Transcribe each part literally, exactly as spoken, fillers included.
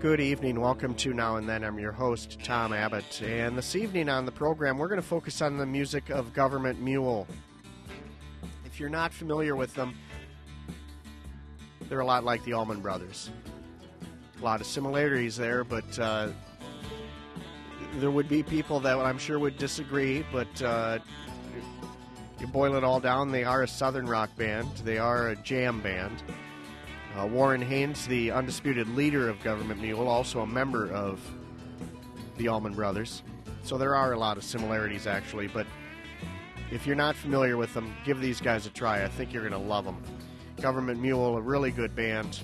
Good evening. Welcome to Now and Then. I'm your host, Tom Abbott. And this evening on the program, we're going to focus on the music of Government Mule. If you're not familiar with them, they're a lot like the Allman Brothers. A lot of similarities there, but uh, there would be people that I'm sure would disagree, but uh, you boil it all down, they are a Southern rock band. They are a jam band. Uh, Warren Haynes, the undisputed leader of Government Mule, also a member of the Allman Brothers. So there are a lot of similarities, actually, but if you're not familiar with them, give these guys a try. I think you're going to love them. Government Mule, a really good band.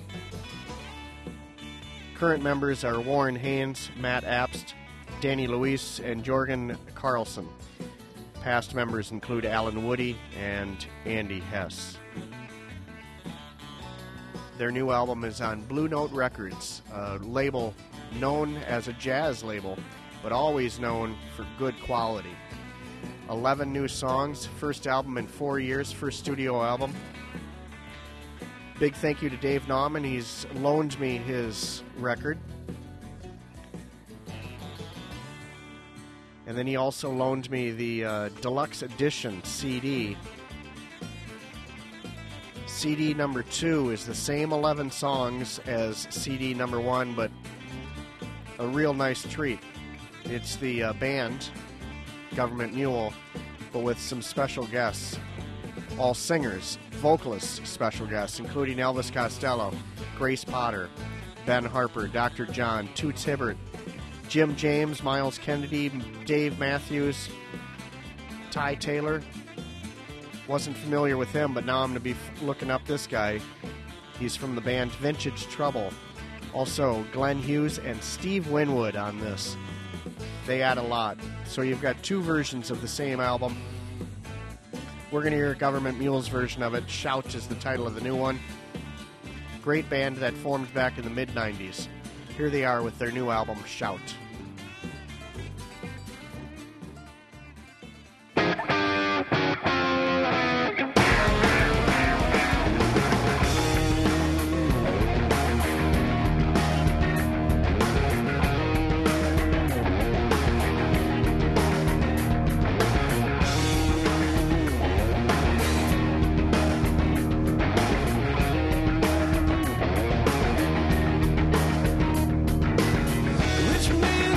Current members are Warren Haynes, Matt Apst, Danny Luis, and Jorgen Carlson. Past members include Alan Woody and Andy Hess. Their new album is on Blue Note Records, a label known as a jazz label, but always known for good quality. eleven new songs, first album in four years, first studio album. Big thank you to Dave Nauman. He's loaned me his record. And then he also loaned me the uh, Deluxe Edition C D. C D number two is the same eleven songs as C D number one, but a real nice treat. It's the uh, band, Government Mule, but with some special guests. All singers, vocalists, special guests, including Elvis Costello, Grace Potter, Ben Harper, Doctor John, Toots Hibbert, Jim James, Miles Kennedy, Dave Matthews, Ty Taylor. Wasn't familiar with him, but now I'm going to be f- looking up this guy. He's from the band Vintage Trouble. Also, Glenn Hughes and Steve Winwood on this. They add a lot. So you've got two versions of the same album. We're going to hear Government Mule's version of it. Shout is the title of the new one. Great band that formed back in the mid nineties. Here they are with their new album, Shout. Which means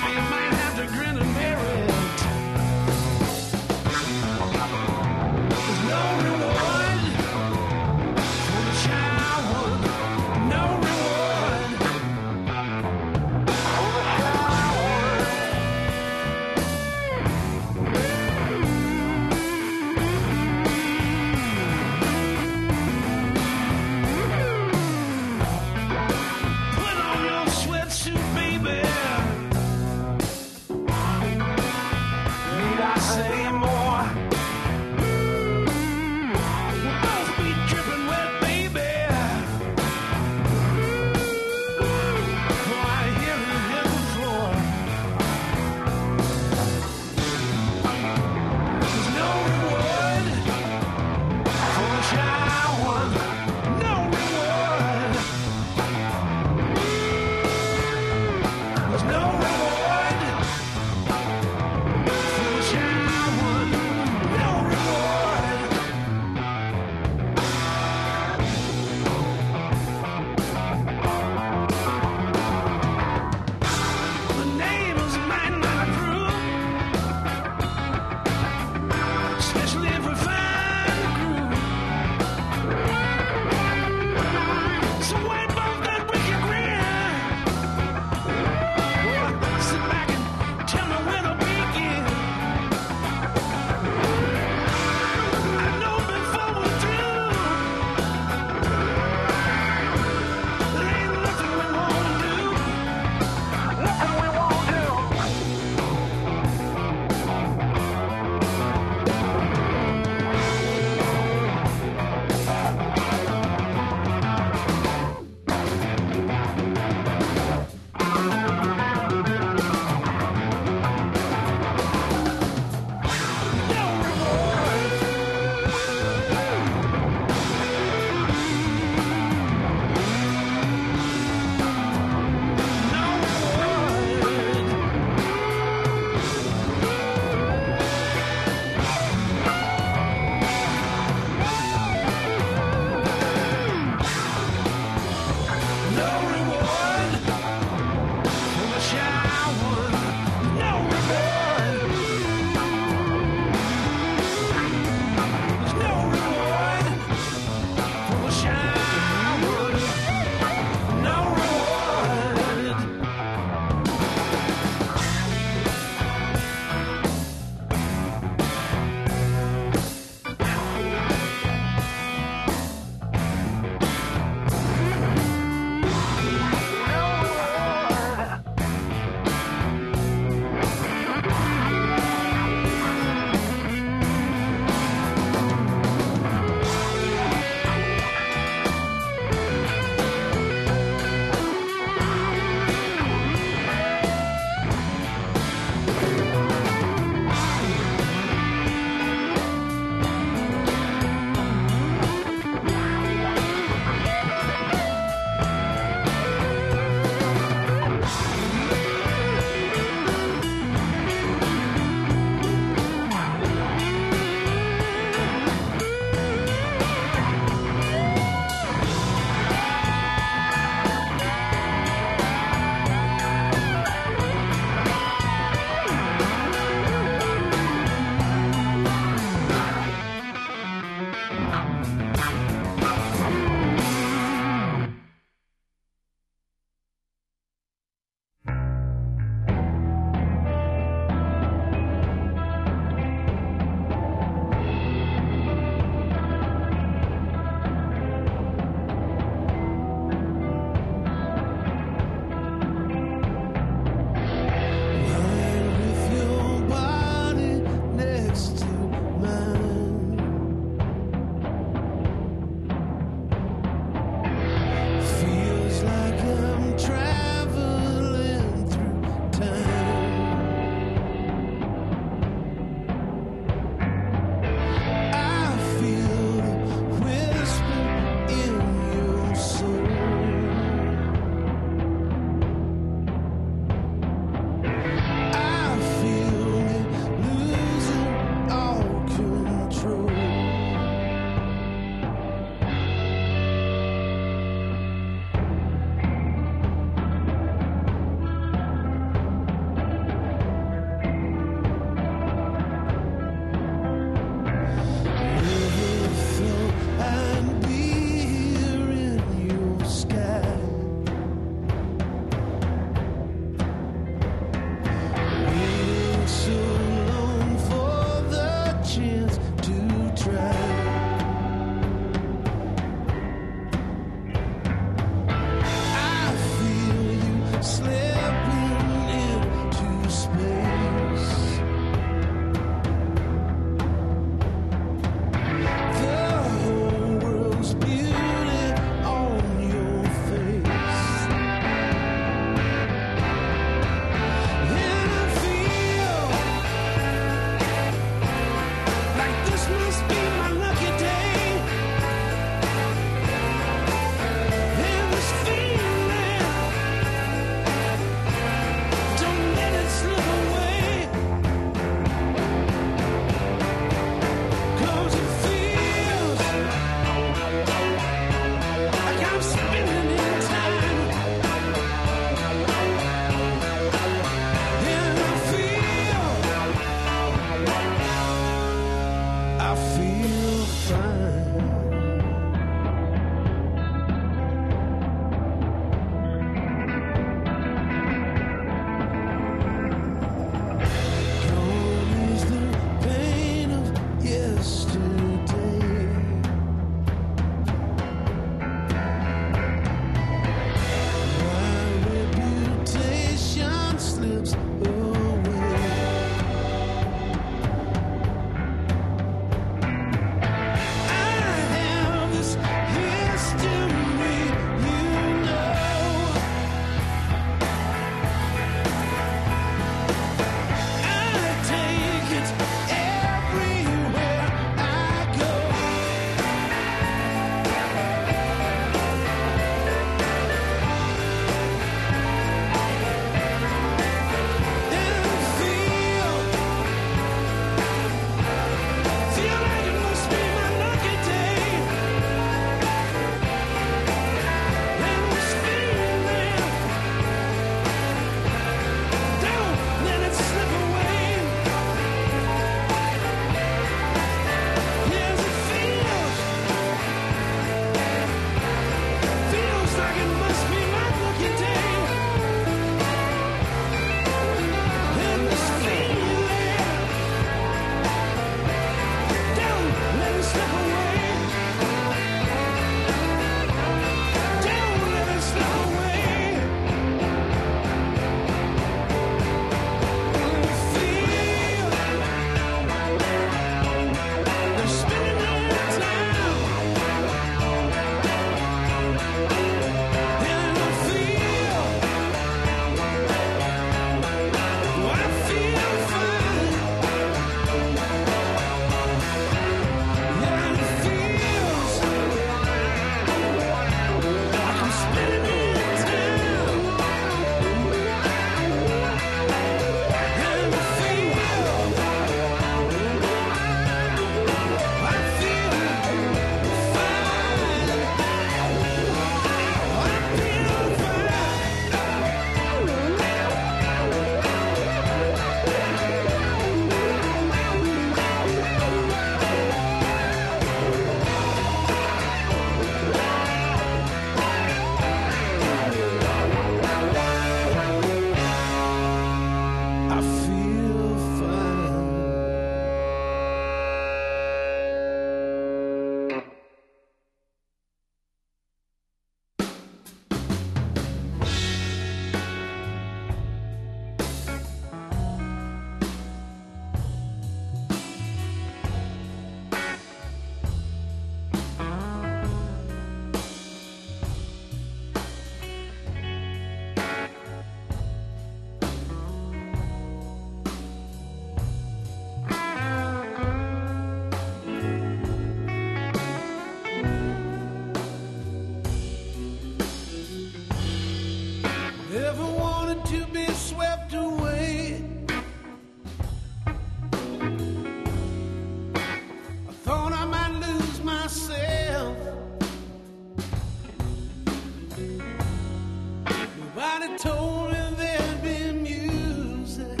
Somebody told me there'd be music,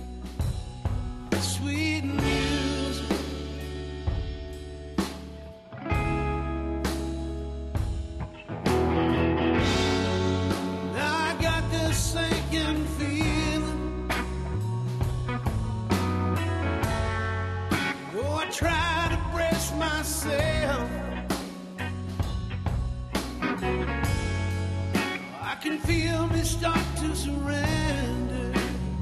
sweet music. Now I got this sinking feeling. Though I try to brace myself, I can feel me start to surrender,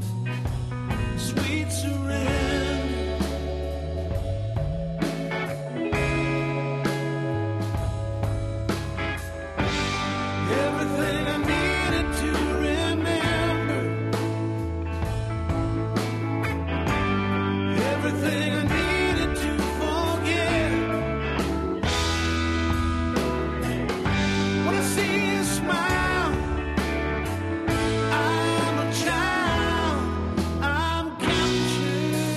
sweet surrender. Everything I needed to remember, everything I needed to forget. When I see you smile, I'm a child, I'm captured.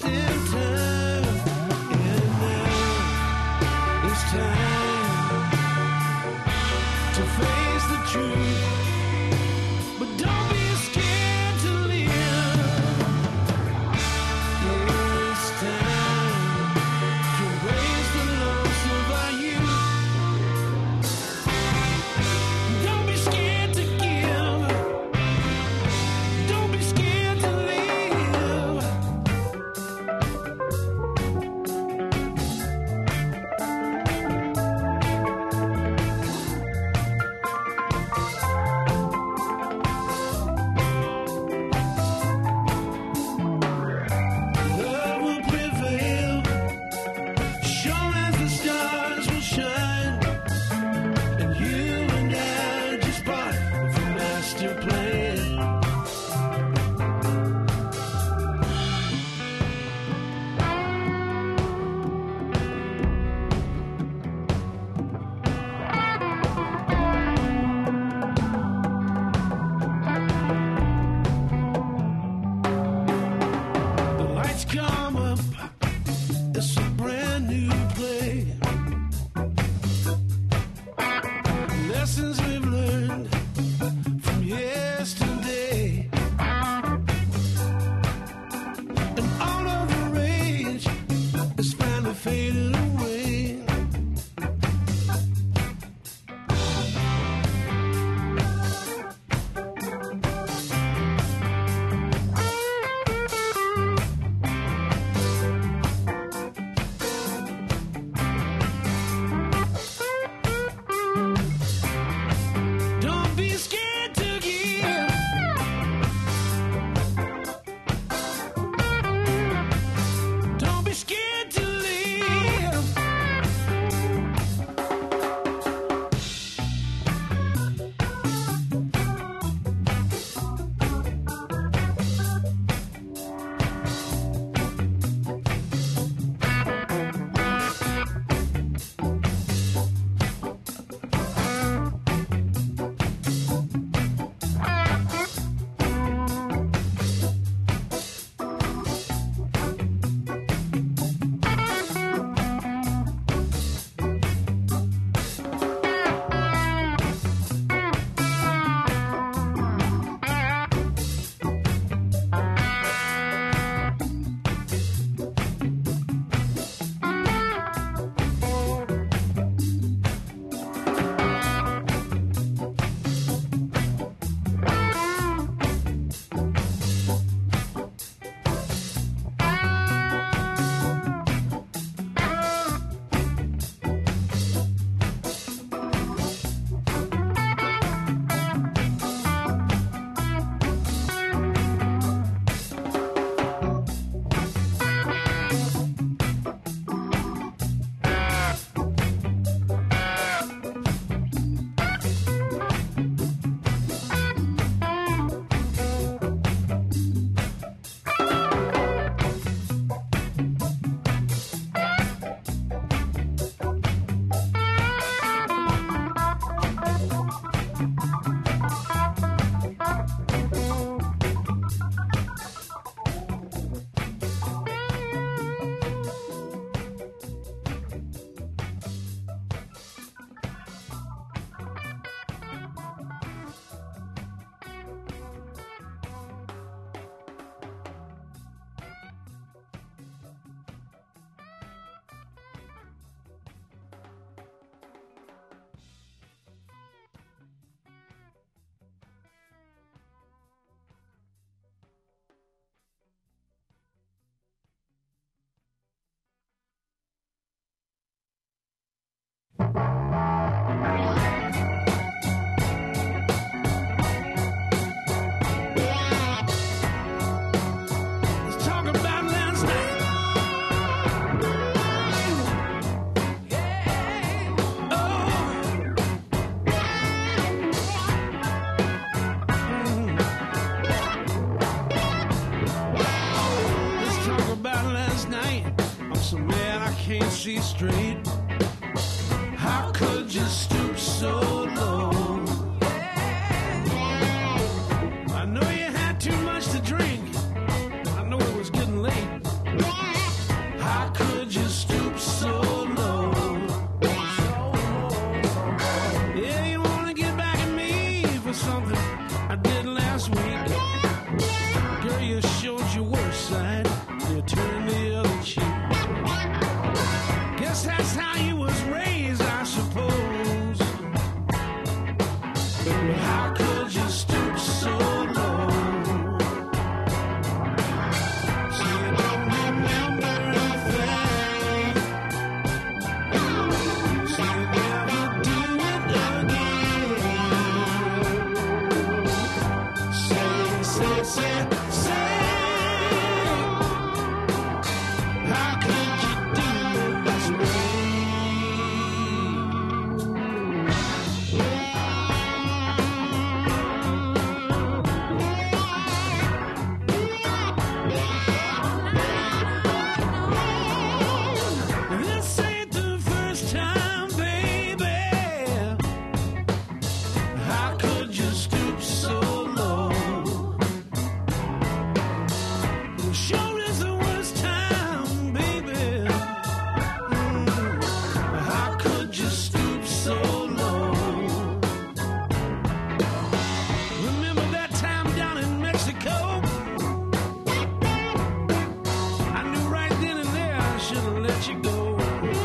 wasting time. And now it's time to face the truth. But don't be scared to live. It's time to embrace the loss of our youth. Don't be scared to give. Don't be scared to live. Love will prevail, sure as the stars will shine. And you and I are just part of the master plan. The lights come up, it's a brand new play. Lessons we've learned from yesterday. And all of the rage is finally fading away. Don't be scared to give. Don't be scared to live. Let's talk about last night. Yeah. Oh. Mm. Let's talk about last night. I'm so mad I can't see straight. How could you stoop so low? I know you had too much to drink. I know it was getting late. should have let you go.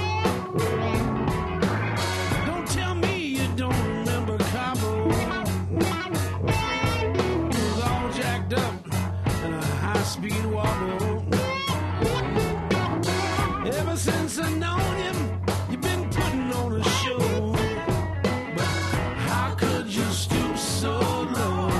Don't tell me you don't remember Cabo. It was all jacked up in a high-speed wobble. Ever since I known him, you've been putting on a show. But how could you stoop so low?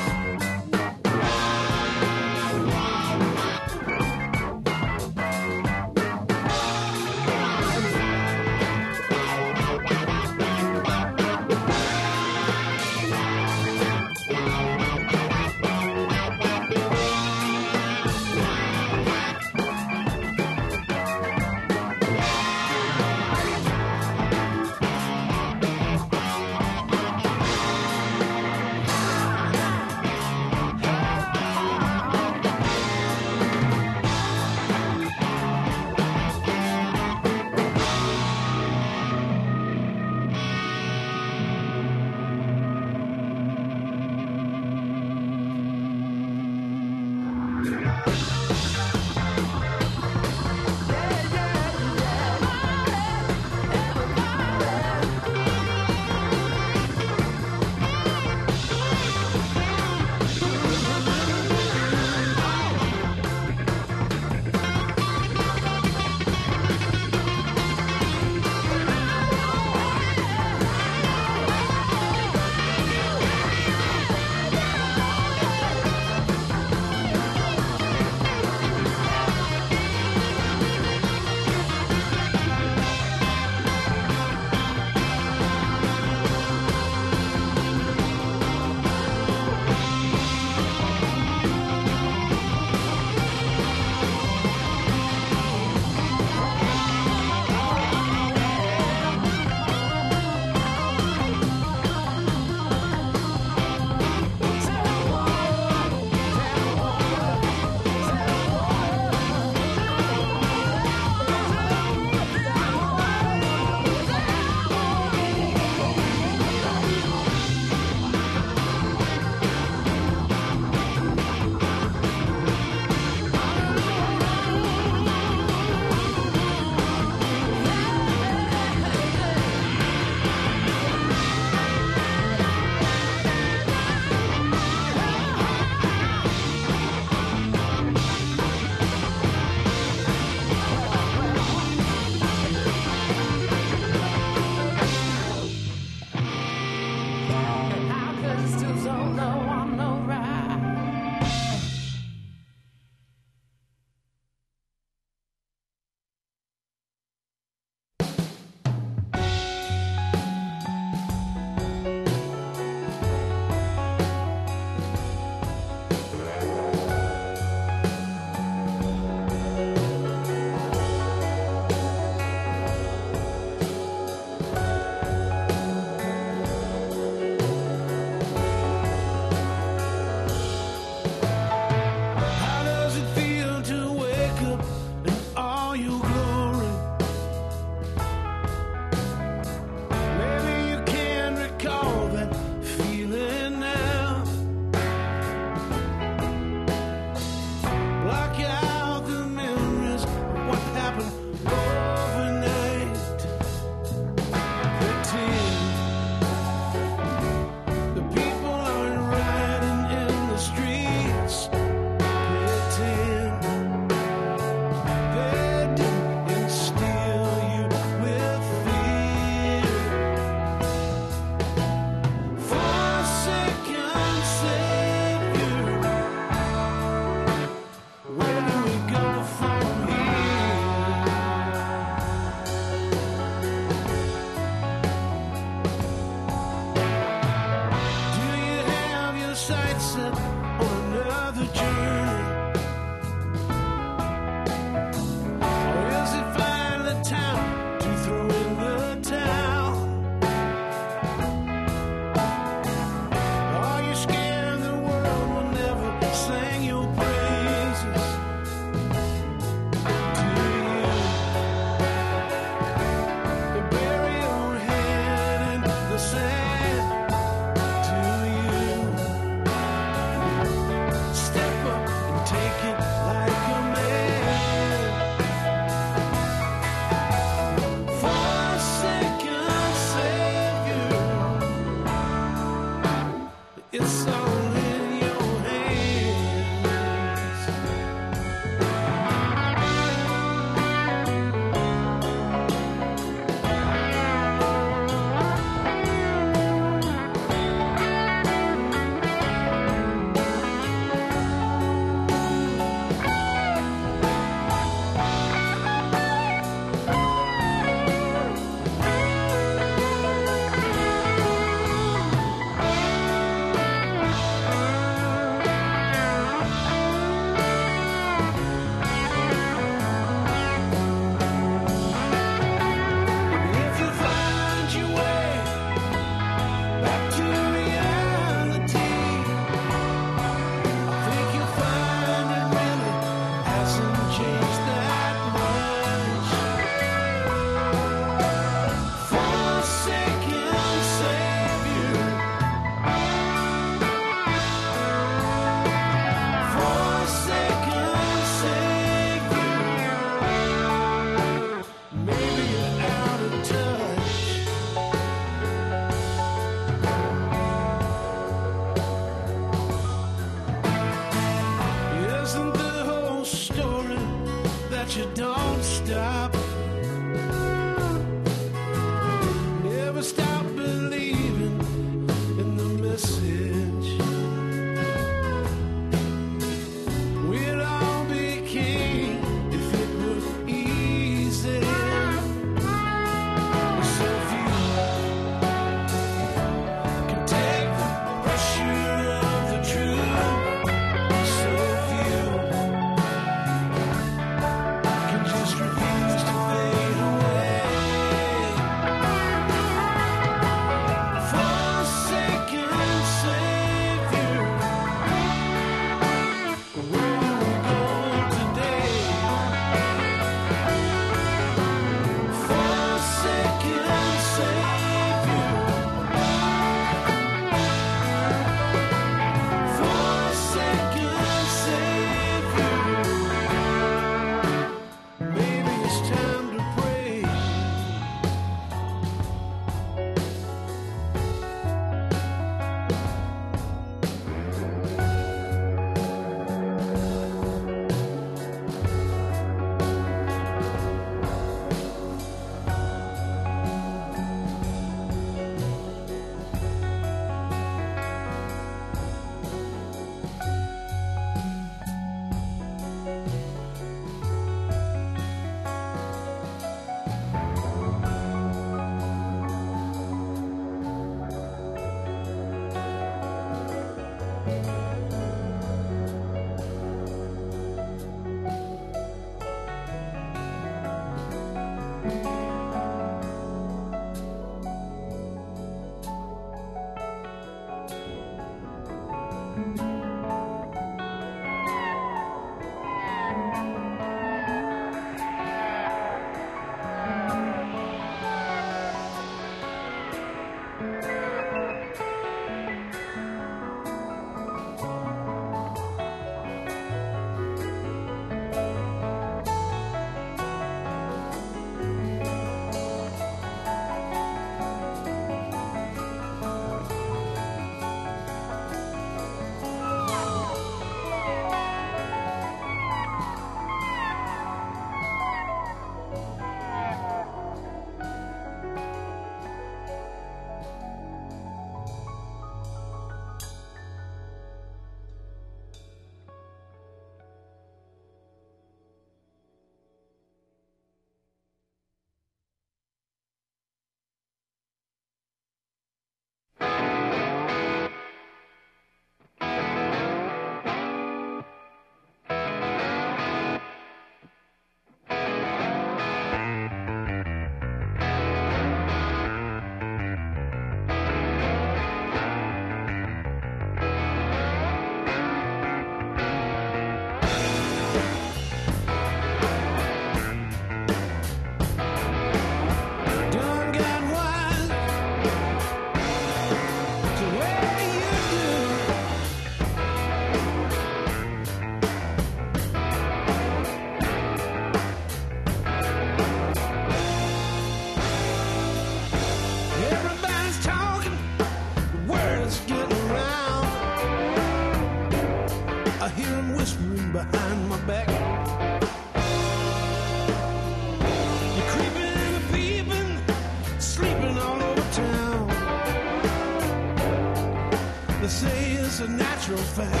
They say it's a natural fact.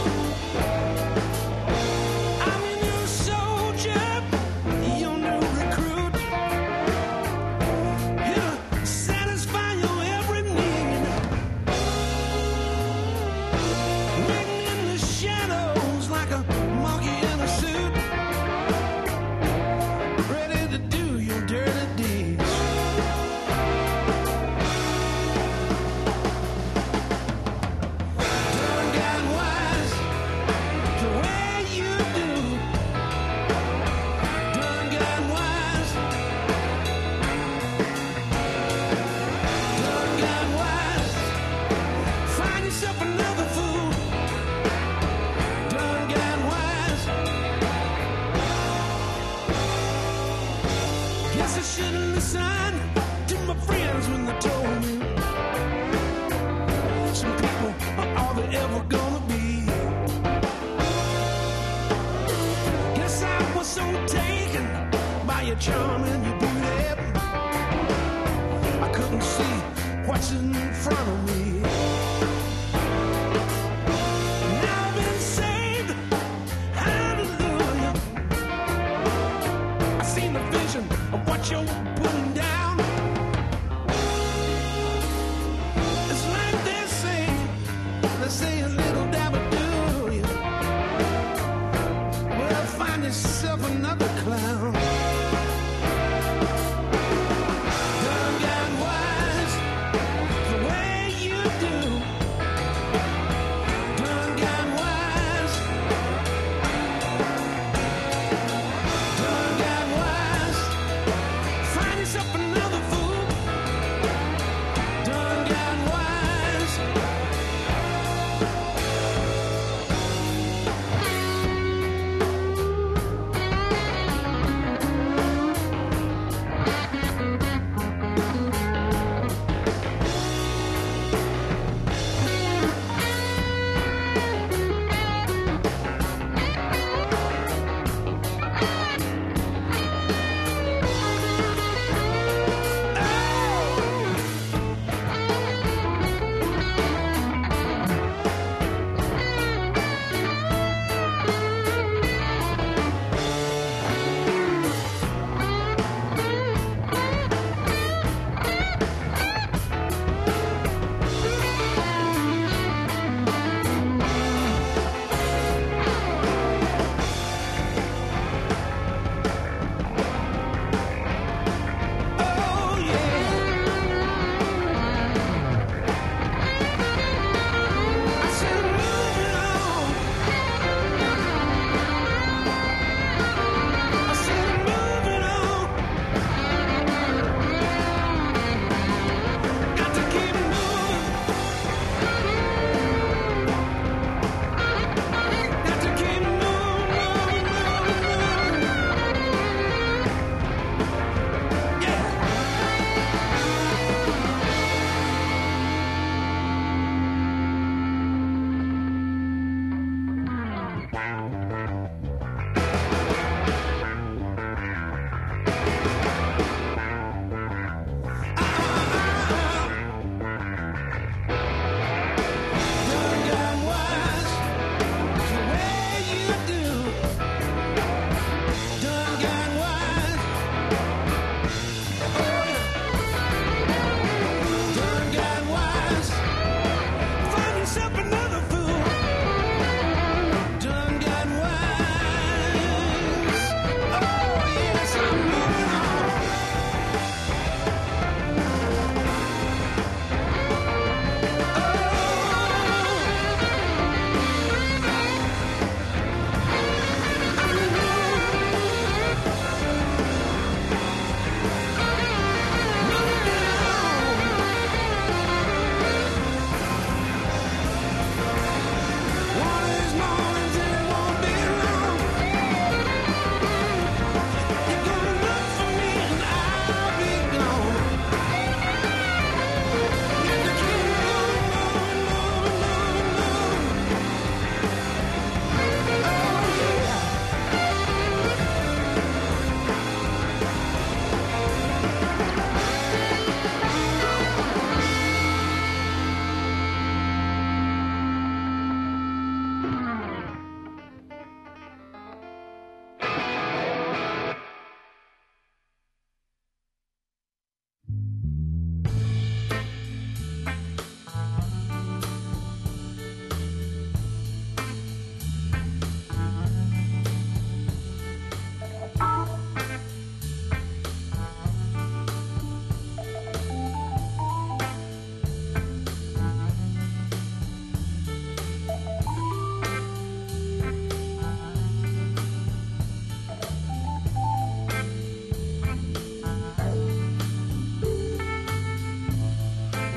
I'm your new soldier, your new recruit. Here to satisfy your every need. Waiting in the shadows like a monkey in a suit. Ready to do your dirty deeds. Shouldn't listen to my friends when they told me some people are all they're ever gonna be. Guess I was so taken by your charm and your beauty, I couldn't see what's in front of me. Now I've been saved, hallelujah. I've seen the vision of what you're putting down. It's like they say, they say a little dabble do you. Well, find yourself another clown. Done got wise the way you do. Done got wise. Done got wise. Find yourself another fool. Done got wise.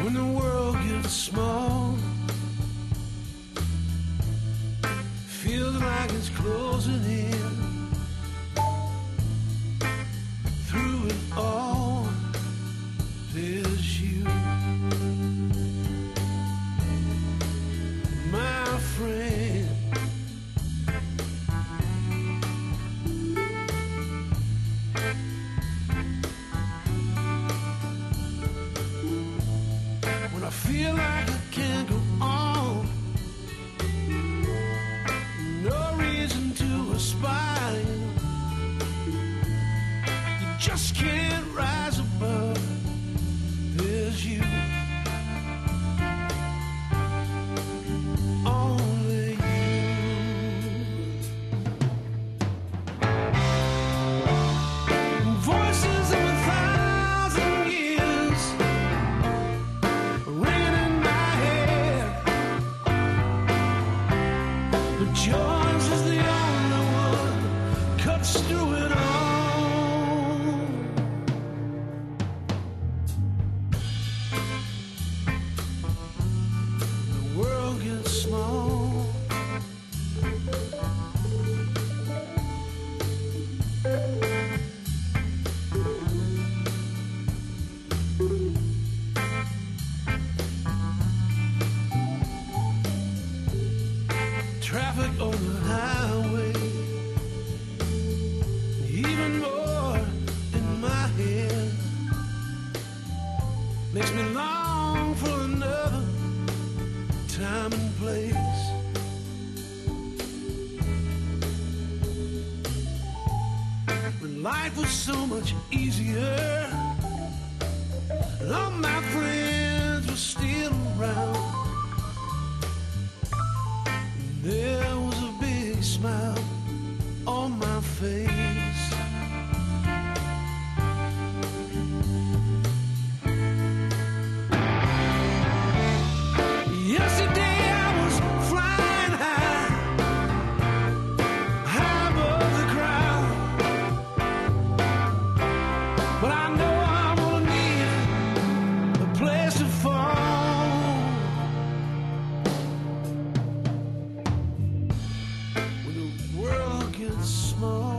when the world gets small, feels like it's closing in. Through it all, there's you, my friend. When I feel like I can't go on, no reason to aspire, you just can't rise above. There's you, only you. Voices of a thousand years ringing in my head, but yours is the only one that cuts through it all. The world gets small, traffic on the highway, even more in my head, makes me long for another time and place. When life was so much easier, and all my friends were still around, there was a big smile on my face. Yesterday I was flying high, high above the crowd, but I know I'm gonna need a place to fall. When the world gets small,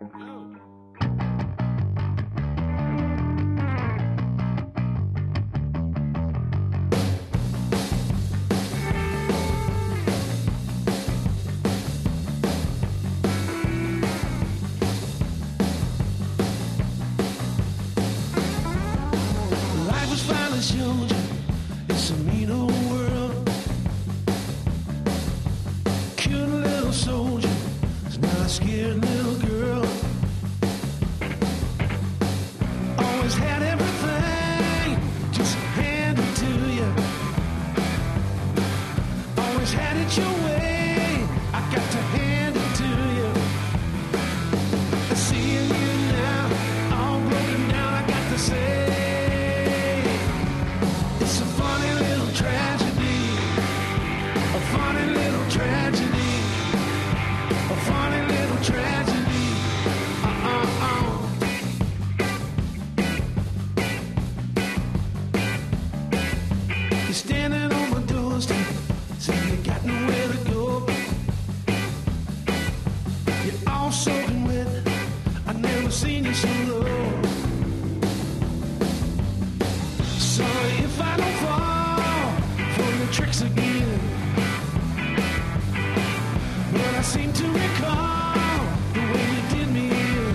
Life was finally showed you it's a mean old world. Cute little soldier is not a scared little girl. Always had everything just handed to you. Always had it your way. I got to hand it to you. I see you now, all broken down. I got to say. Tragedy, a funny little tragedy. Uh-uh-uh. You're standing on my doorstep, saying you got nowhere to go. You're all soaking wet, I've never seen you so low. Sorry if I don't fall for your tricks again. But I seem to recall the way you did me in.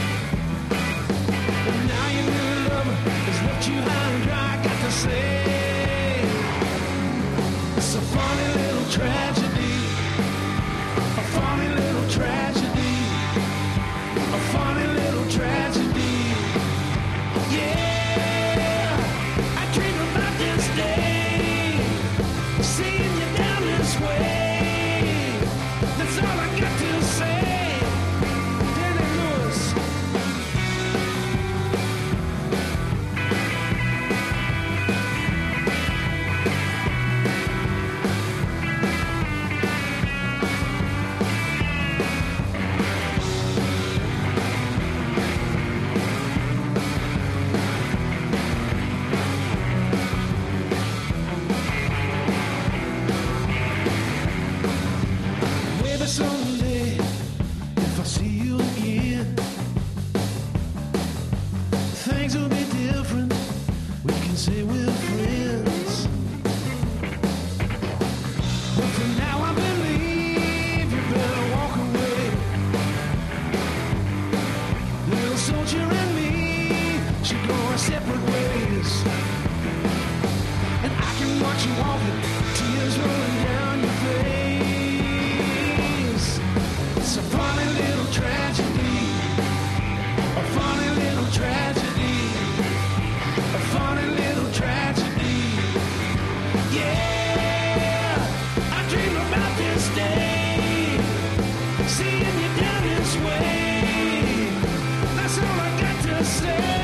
And now your new lover has left you high and dry. I got to say, it's a funny little tragedy. A funny little tragedy. A funny little tragedy. Yeah, I dream about this day, seeing you down this way. That's all I got to say, Danny Lewis. Maybe someday, if I see you again, things will be different. We can say we're friends. But for now, I believe you better walk away. Little soldier and me should go our separate ways. And I can watch you walking, tears rolling down your face. It's a funny little tragedy, a funny little tragedy, a funny little tragedy. Yeah, I dream about this day, seeing you down this way. That's all I got to say.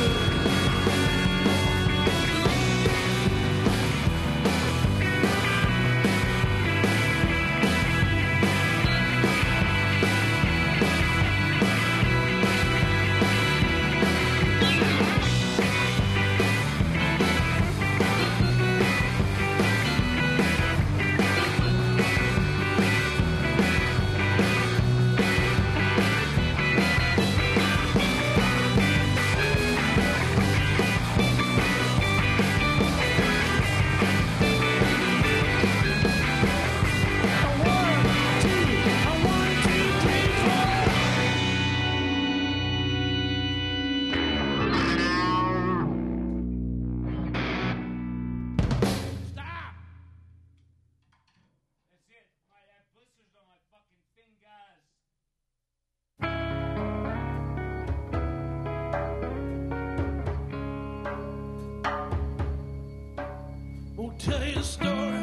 Won't tell you a story.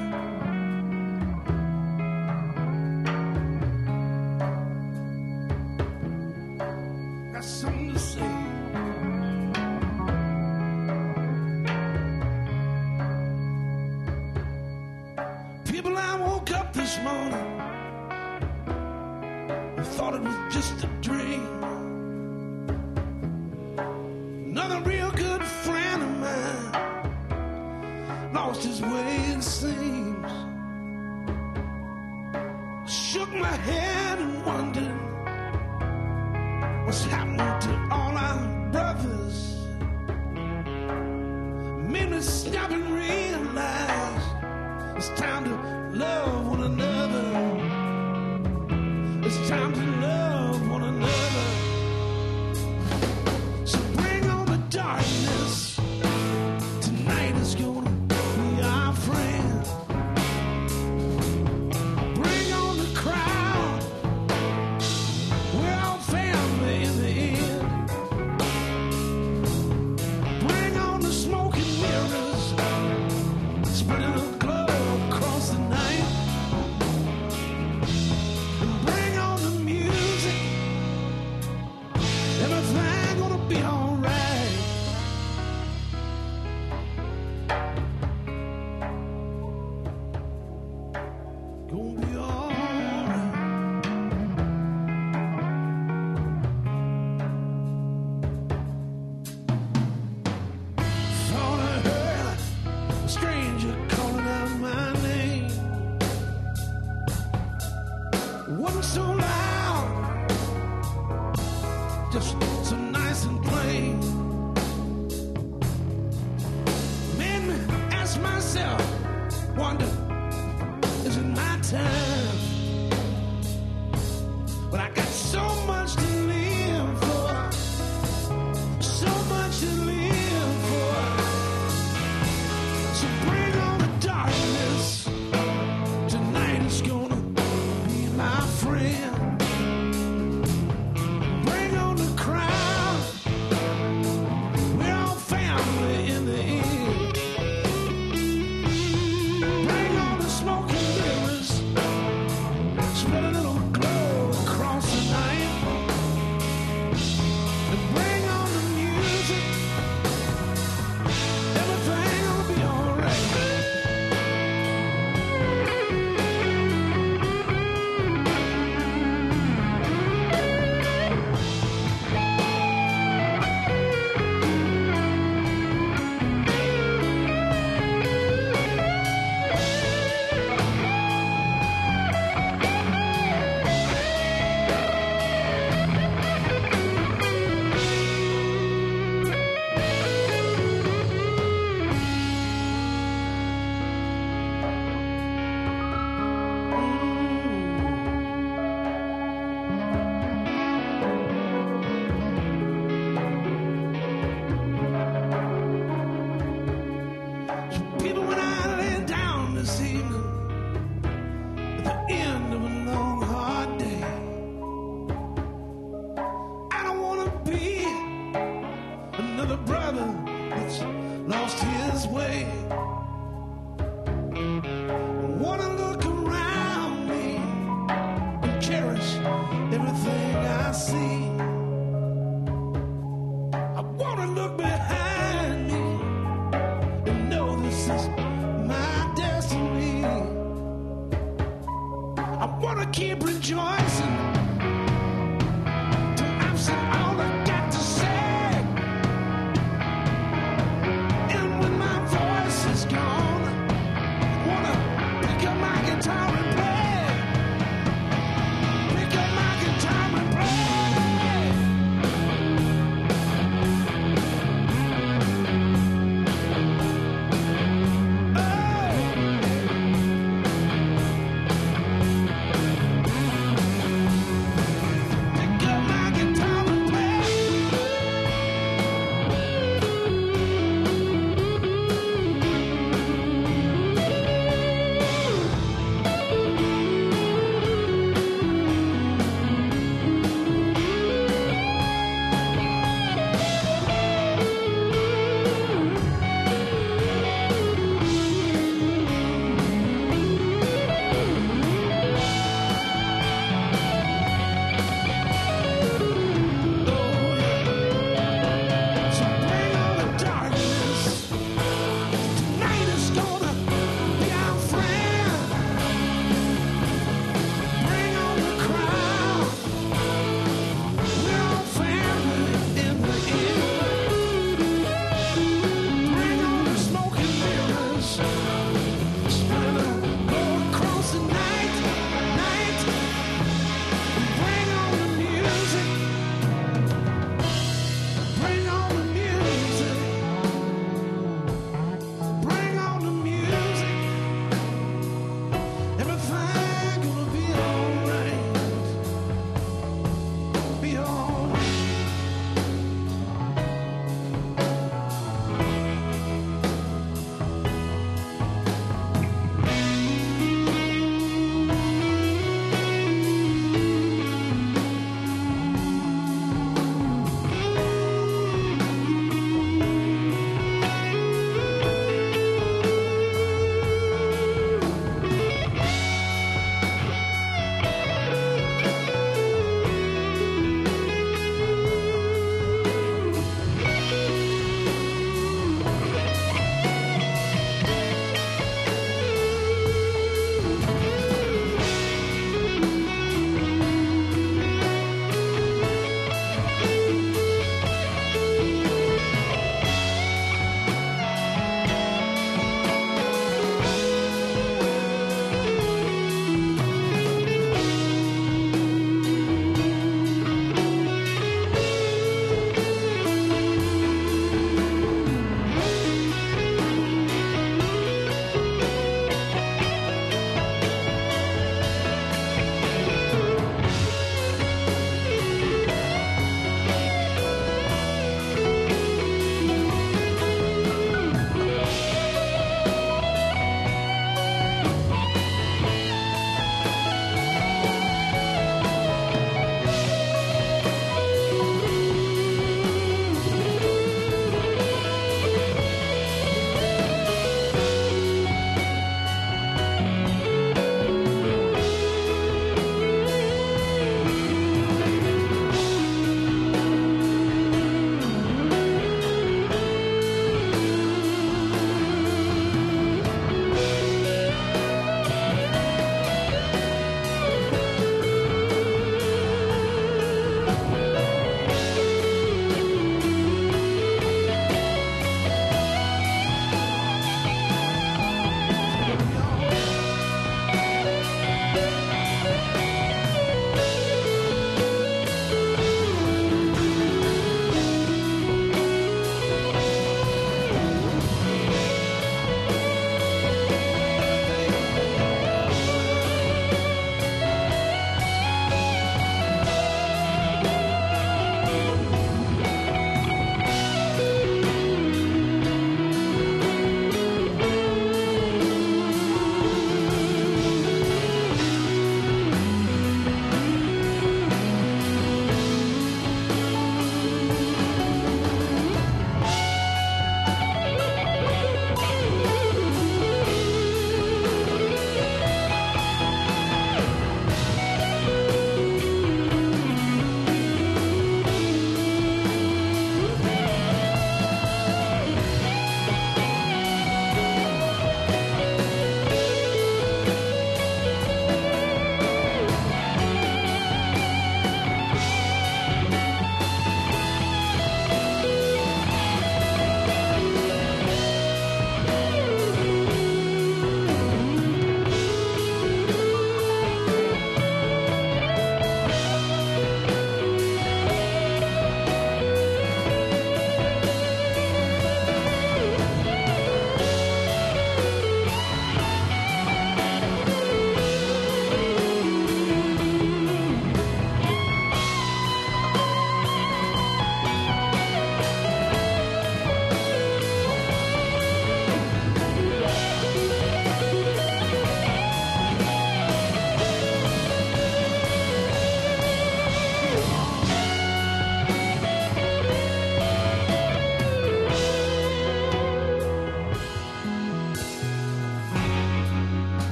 Got something to say. People, I woke up this morning and thought it was just a dream. Another real good friend of mine lost his way, it seems. Shook my head and wondered just so nice and plain. Made me ask myself, wonder, is it my time? But I got so much to live for, so much to live for. So bring on the darkness, tonight is gonna be my friend. Bring on the crowd, we're all family in the end. Bring on the smoking mirrors, spread a little glow across the night. And bring on the music, everything will be alright. People, when I lay down this evening at the end of a long, hard day, I don't want to be another brother that's lost his way. I want to look around me and cherish everything I see. I want to look behind me and know this is my destiny. I want to keep rejoicing till I've said all I got to say. And when my voice is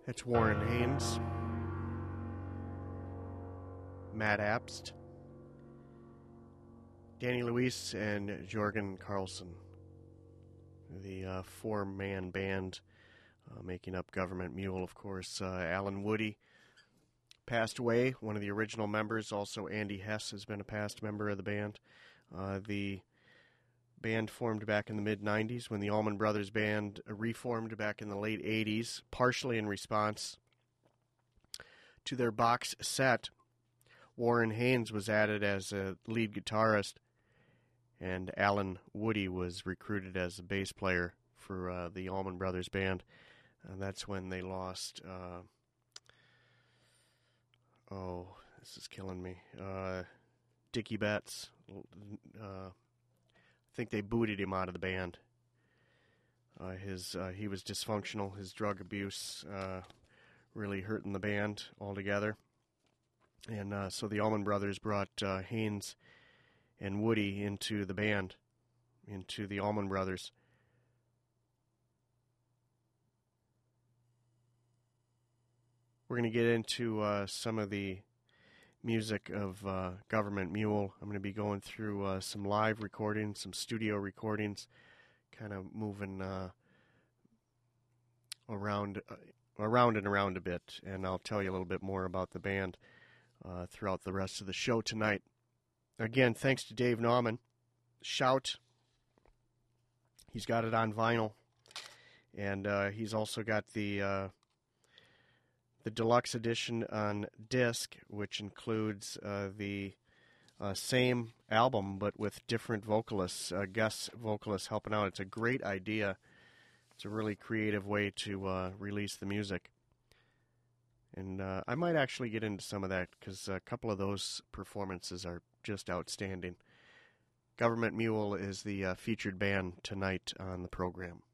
That's Warren Haynes, Matt Abst, Danny Luis, and Jorgen Carlson. The uh, four-man band uh, making up Government Mule, of course. Uh, Alan Woody passed away, one of the original members. Also, Andy Hess has been a past member of the band. Uh, the band formed back in the mid nineties when the Allman Brothers Band reformed back in the late eighties, partially in response to their box set. Warren Haynes was added as a lead guitarist, and Alan Woody was recruited as a bass player for uh, the Allman Brothers Band. And that's when they lost, uh, oh, this is killing me, uh, Dickie Betts. Uh, I think they booted him out of the band. Uh, his uh, he was dysfunctional. His drug abuse uh, really hurting the band altogether. And uh, so the Allman Brothers brought uh, Haynes and Woody into the band, into the Allman Brothers. We're going to get into uh, some of the music of uh, Government Mule. I'm going to be going through uh, some live recordings, some studio recordings, kind of moving uh, around, uh, around and around a bit, and I'll tell you a little bit more about the band uh, throughout the rest of the show tonight. Again, thanks to Dave Nauman. Shout. He's got it on vinyl, and uh, he's also got the uh, the deluxe edition on disc, which includes uh, the uh, same album but with different vocalists, uh, guest vocalists helping out. It's a great idea. It's a really creative way to uh, release the music. And uh, I might actually get into some of that because a couple of those performances are just outstanding. Government Mule is the uh, featured band tonight on the program.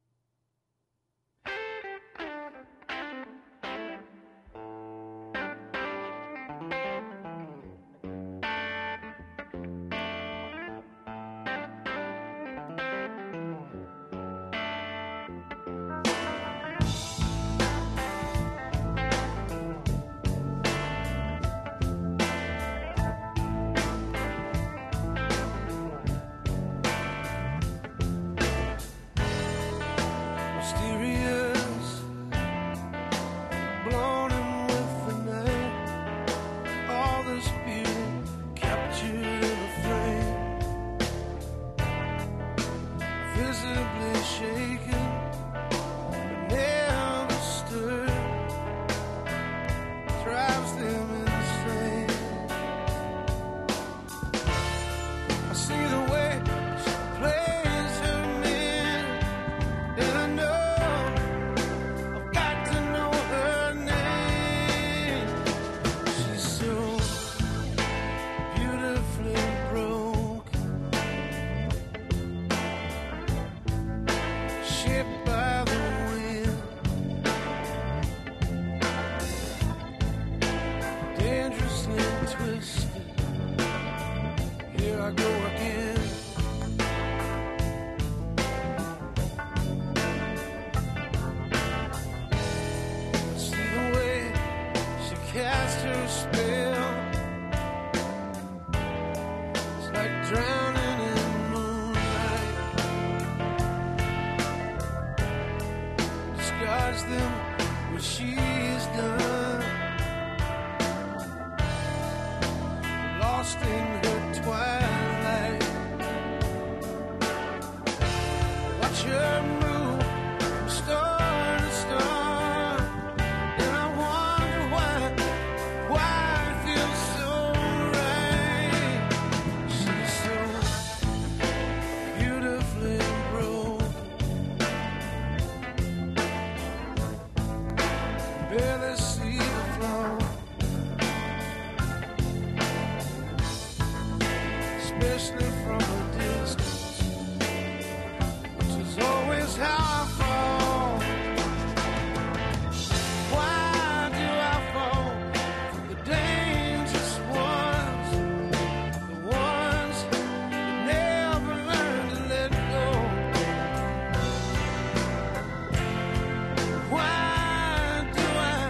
Why do I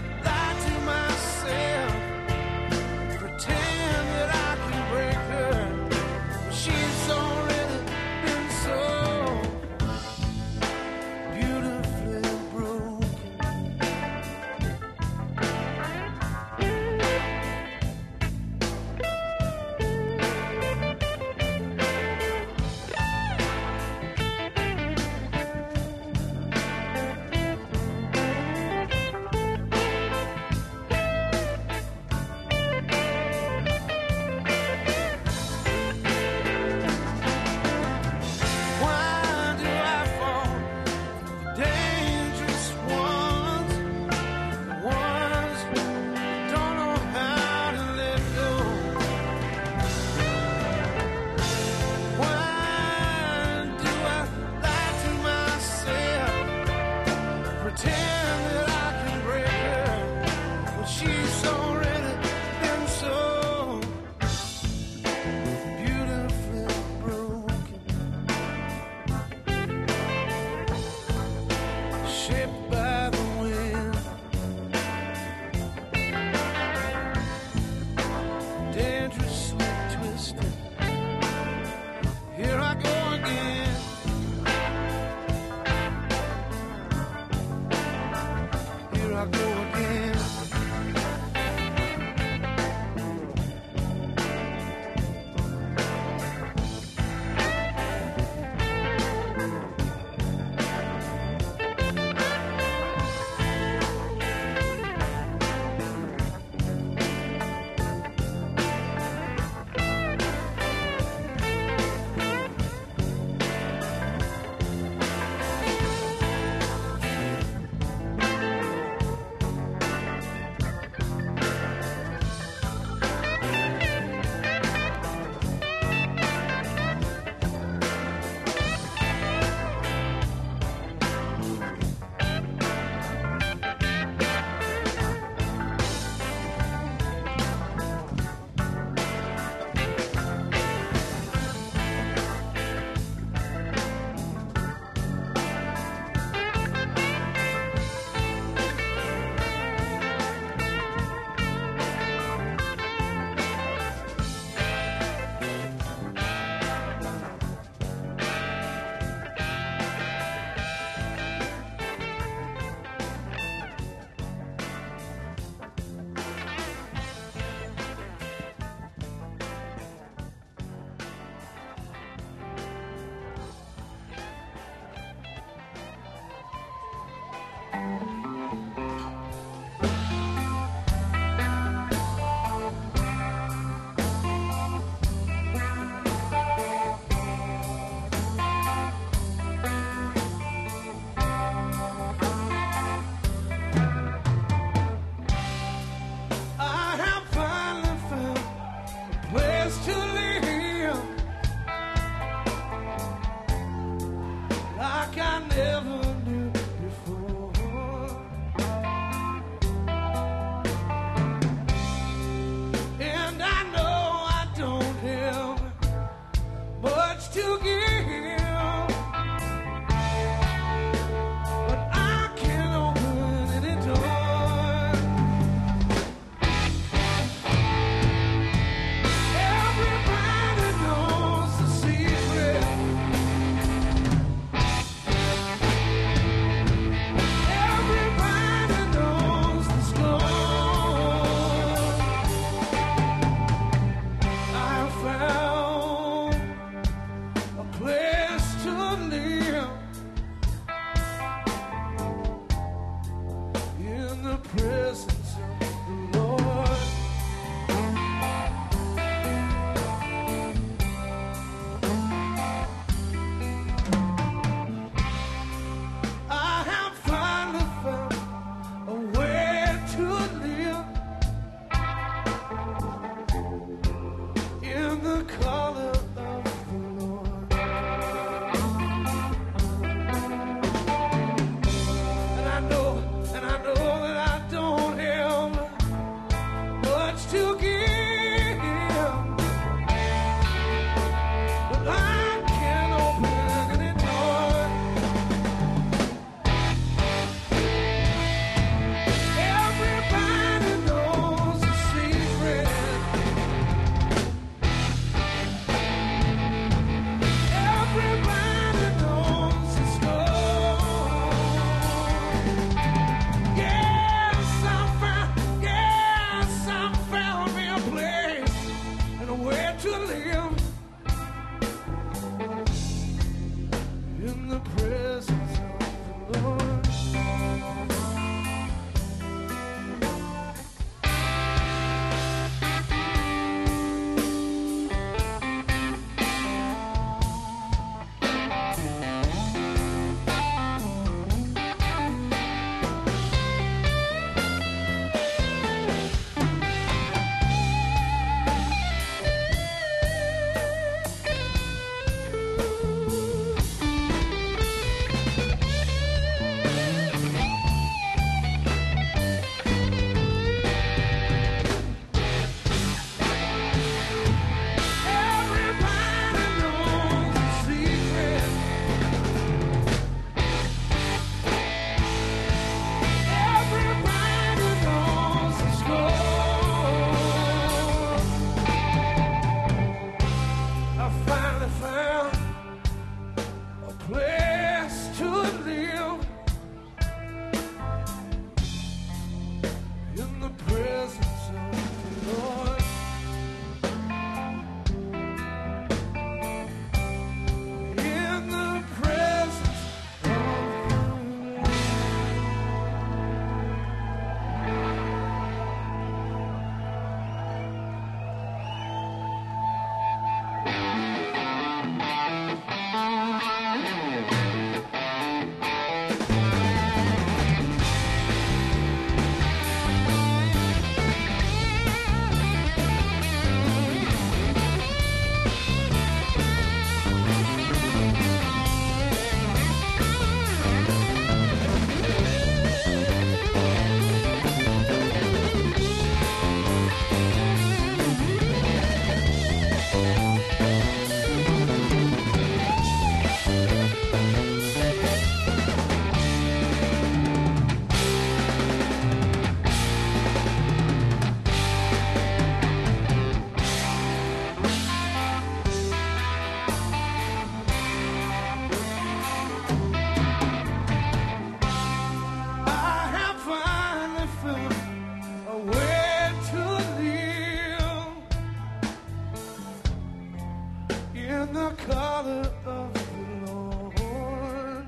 the color of the Lord.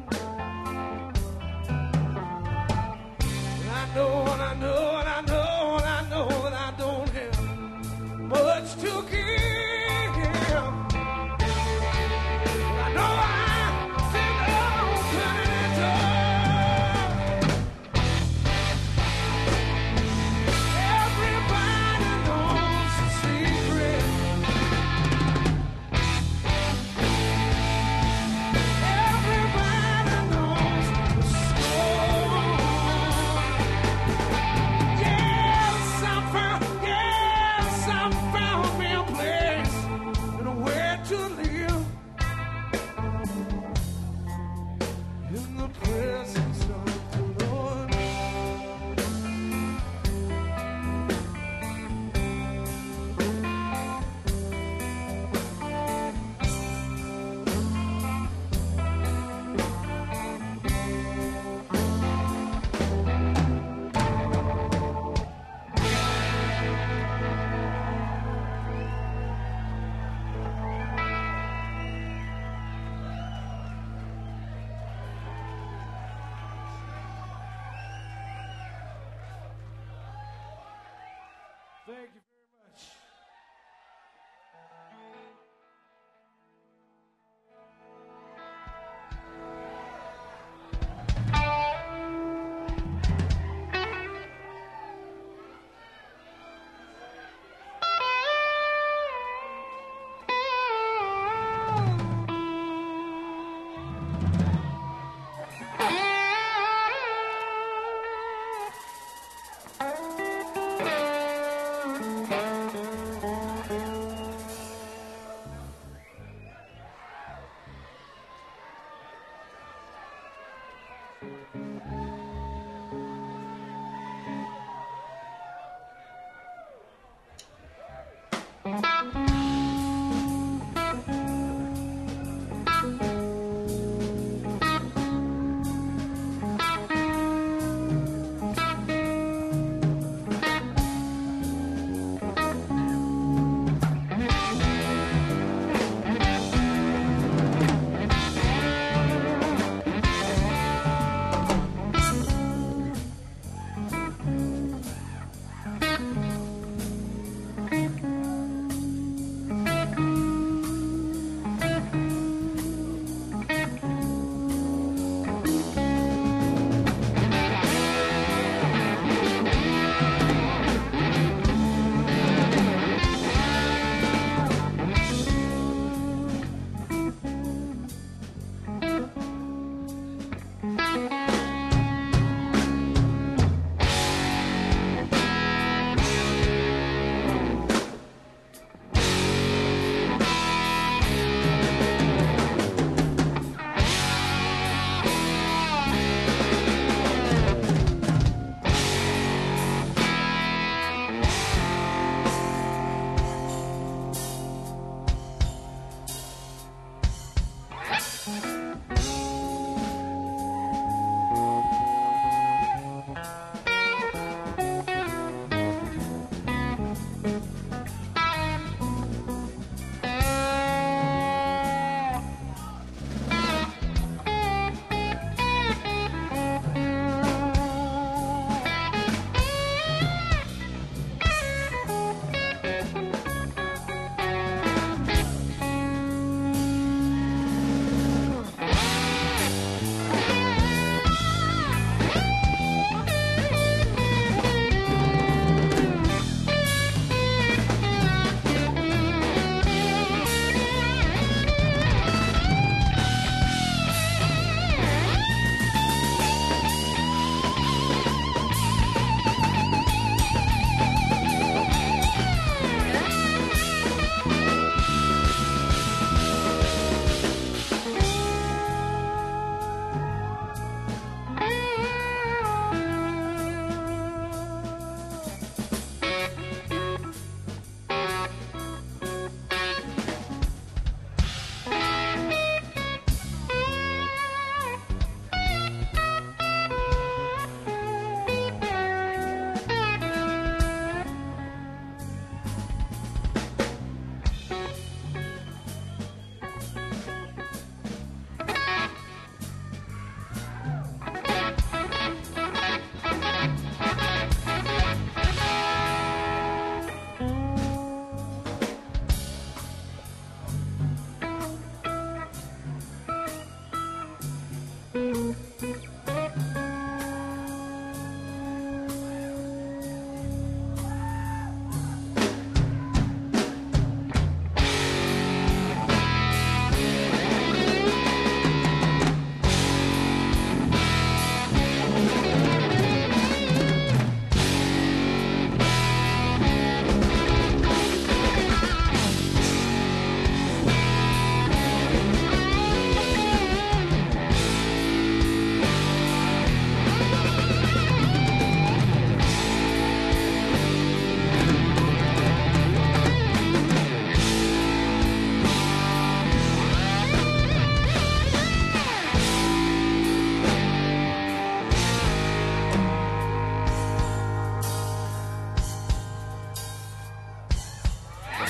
And I know, and I know, and I know, and I know that I don't have much to give. But I know I think I'm turning it up. Everybody knows the secret. Everybody knows the score. Yes, I found, yes, I found me a place and a way to live in the presence of the Lord. Thank you very much.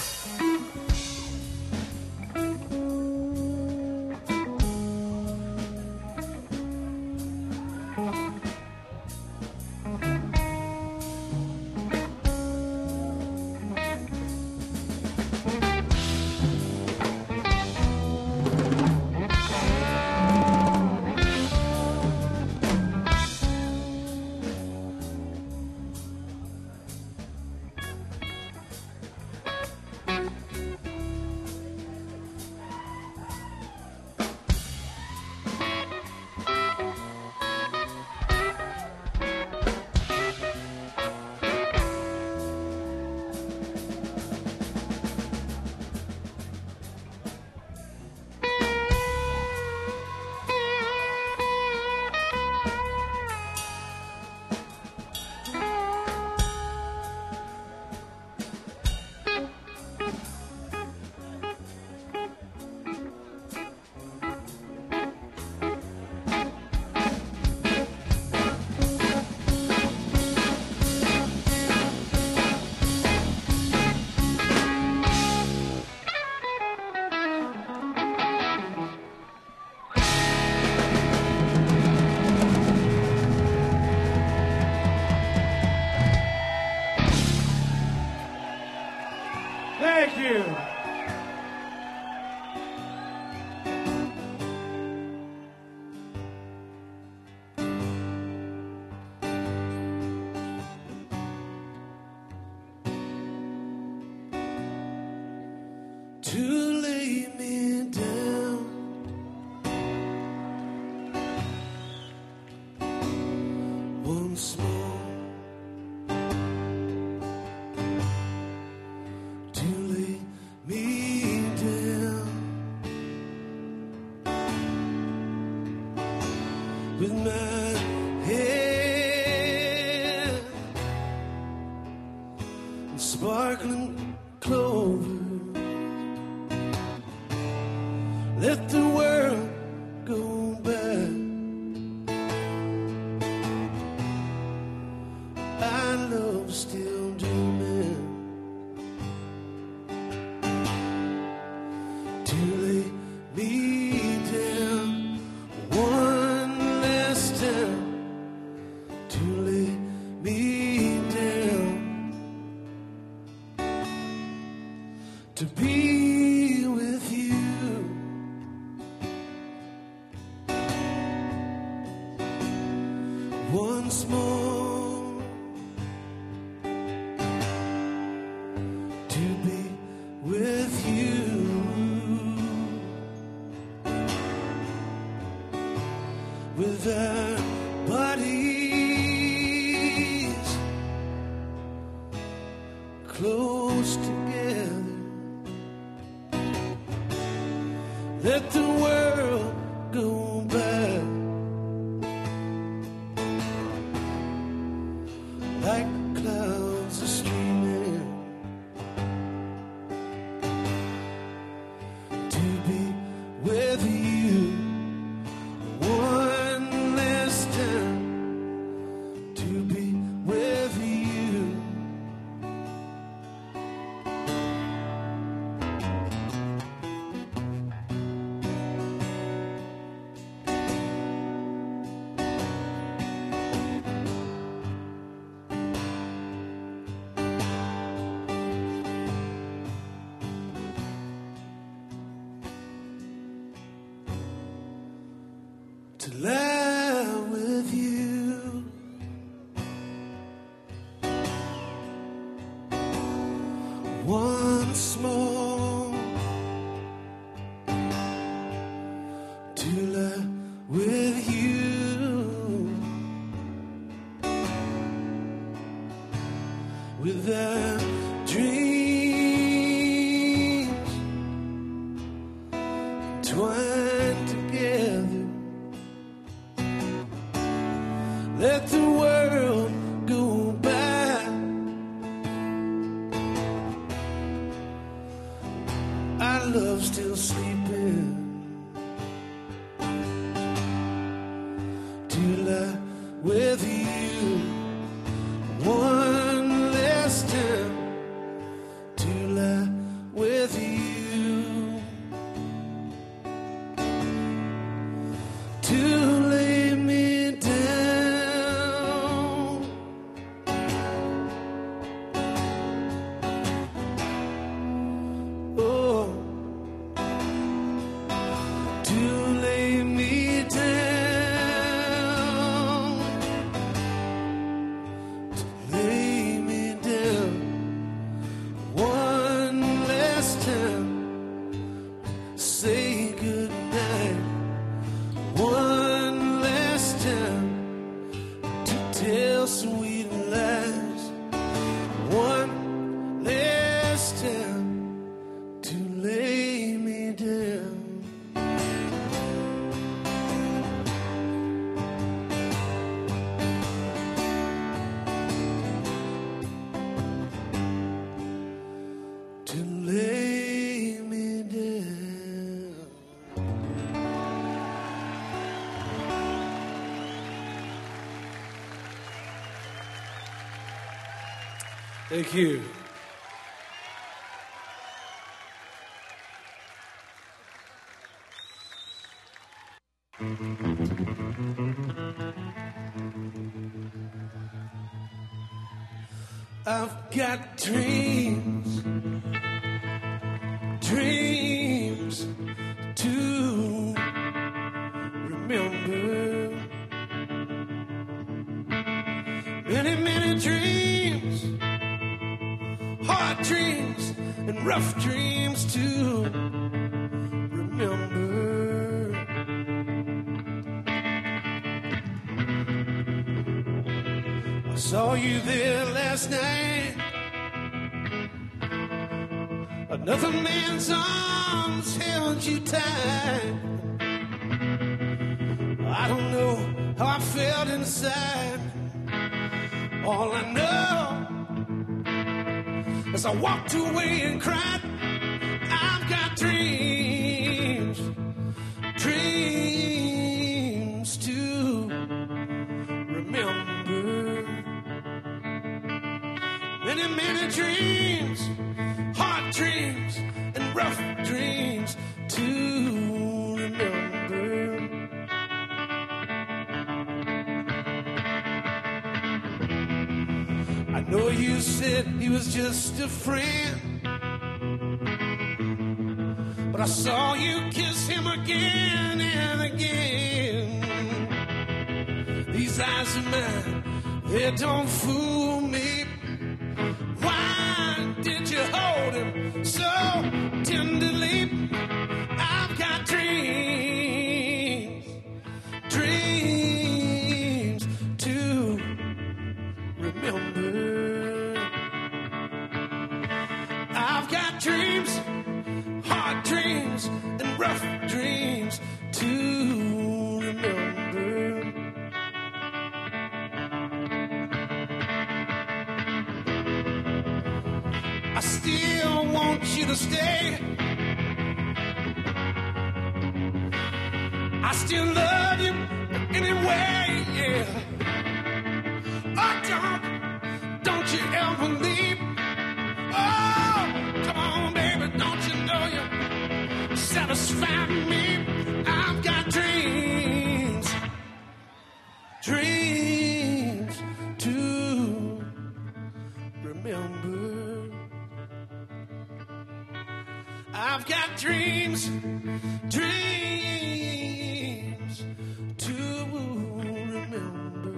Thank you. To lay me down once more. With my head in sparkling clover, let the world go by. I love still dreaming to lay me down one last time, to lay me down, to be with you. Once more, to be with you, with our bodies close together. Let the world go by. Like clouds are streaming, to be with you one last time, to be with you. To lie with you, once more, to lie with you, with our dreams twined together. Let the world go by. Our love still sleeping, to lie with you one last time, to lie with you, to lay me down, oh, to lay me down, to lay me down one last time, say goodnight one last time, to tell sweet lies one last time, to lay me down. To lay me down. Thank you. I've got dreams, dreams to remember. Many, many dreams, hard dreams and rough dreams to remember. I saw you there last night. Another man's arms held you tight. I don't know how I felt inside. All I know as I walked away and cried, I've got dreams, dreams to remember. Many, many dreams, hard dreams and rough dreams to remember. I know you said he was just a friend, but I saw you kiss him again and again. These eyes of mine, they don't fool me. Why did you hold him so tenderly? I've got dreams, dreams to remember. I've got dreams, hard dreams and rough dreams to remember. I still want you to stay. I still love you anyway, yeah. Oh, don't, don't you ever leave. Oh, come on, baby, don't you know you satisfy me? I've got dreams, dreams to remember. I've got dreams, dreams to remember.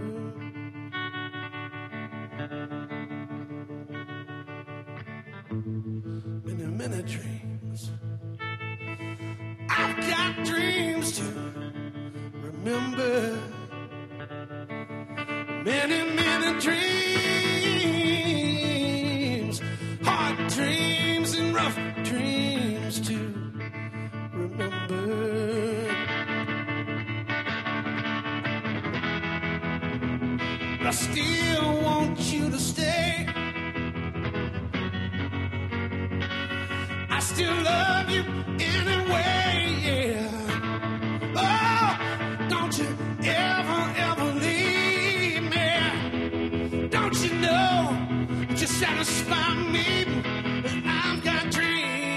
Many, many dreams. I've got dreams to remember. Many, many dreams, hard dreams and rough dreams to remember. But I still want you to stay. I still love you anyway, yeah. Oh, don't you ever, ever leave me. Don't you know that you satisfy me? I've got dreams.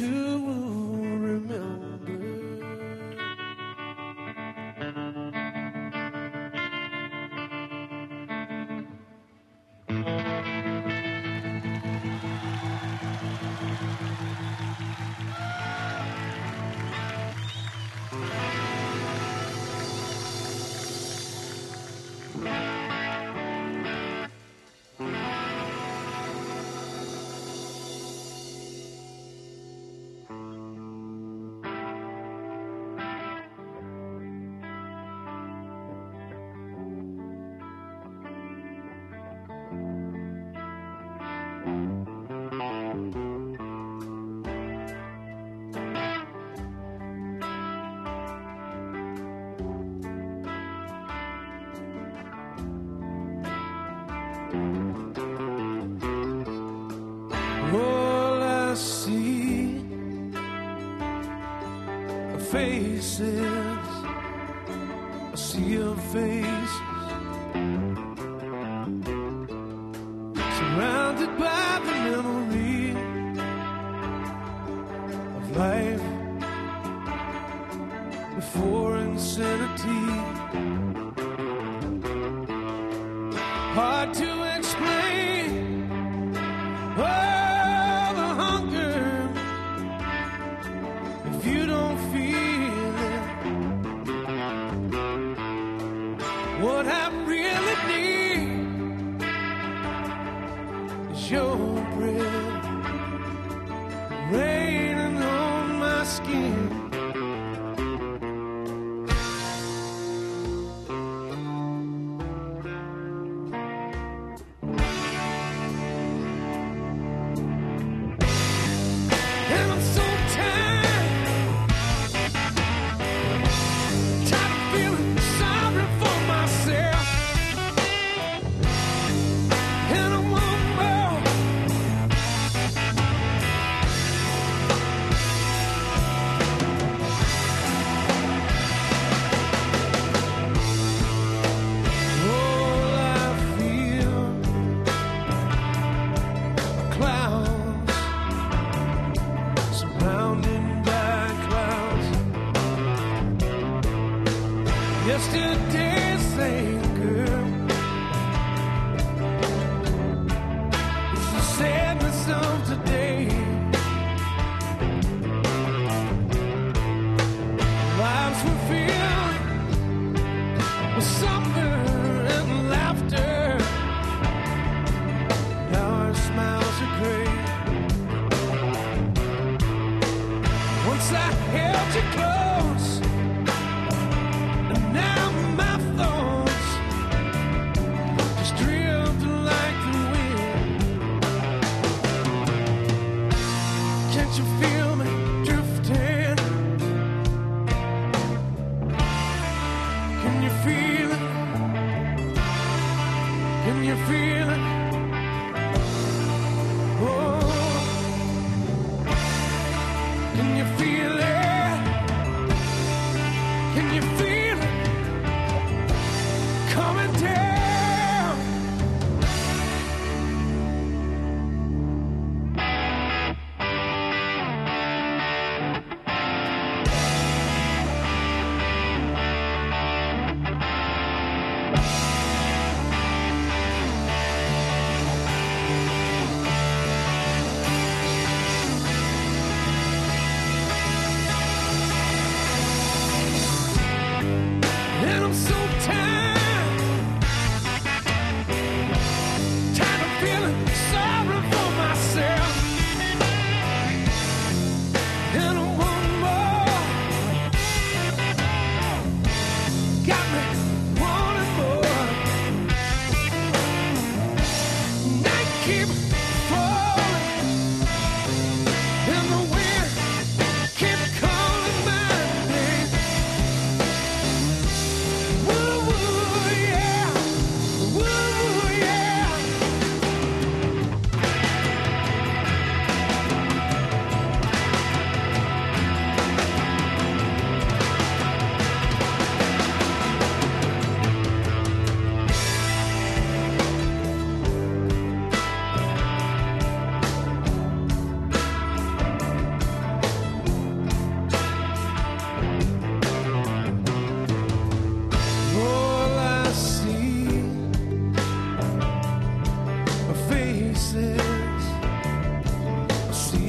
to remember. All I see are faces, a sea of faces, surrounded by the memory of life before insanity. Hard to explain. Oh, the hunger, if you don't feel it. What I really need is your breath raining on my skin. Yesterday's anger is the sadness of today. Lives were filled with summer and laughter. Now our smiles are gray. Once I held you close, now my thoughts just drift like the wind. Can't you feel me drifting? Can you feel it? Can you feel it? Oh, can you feel it? Can you feel it? Coming down.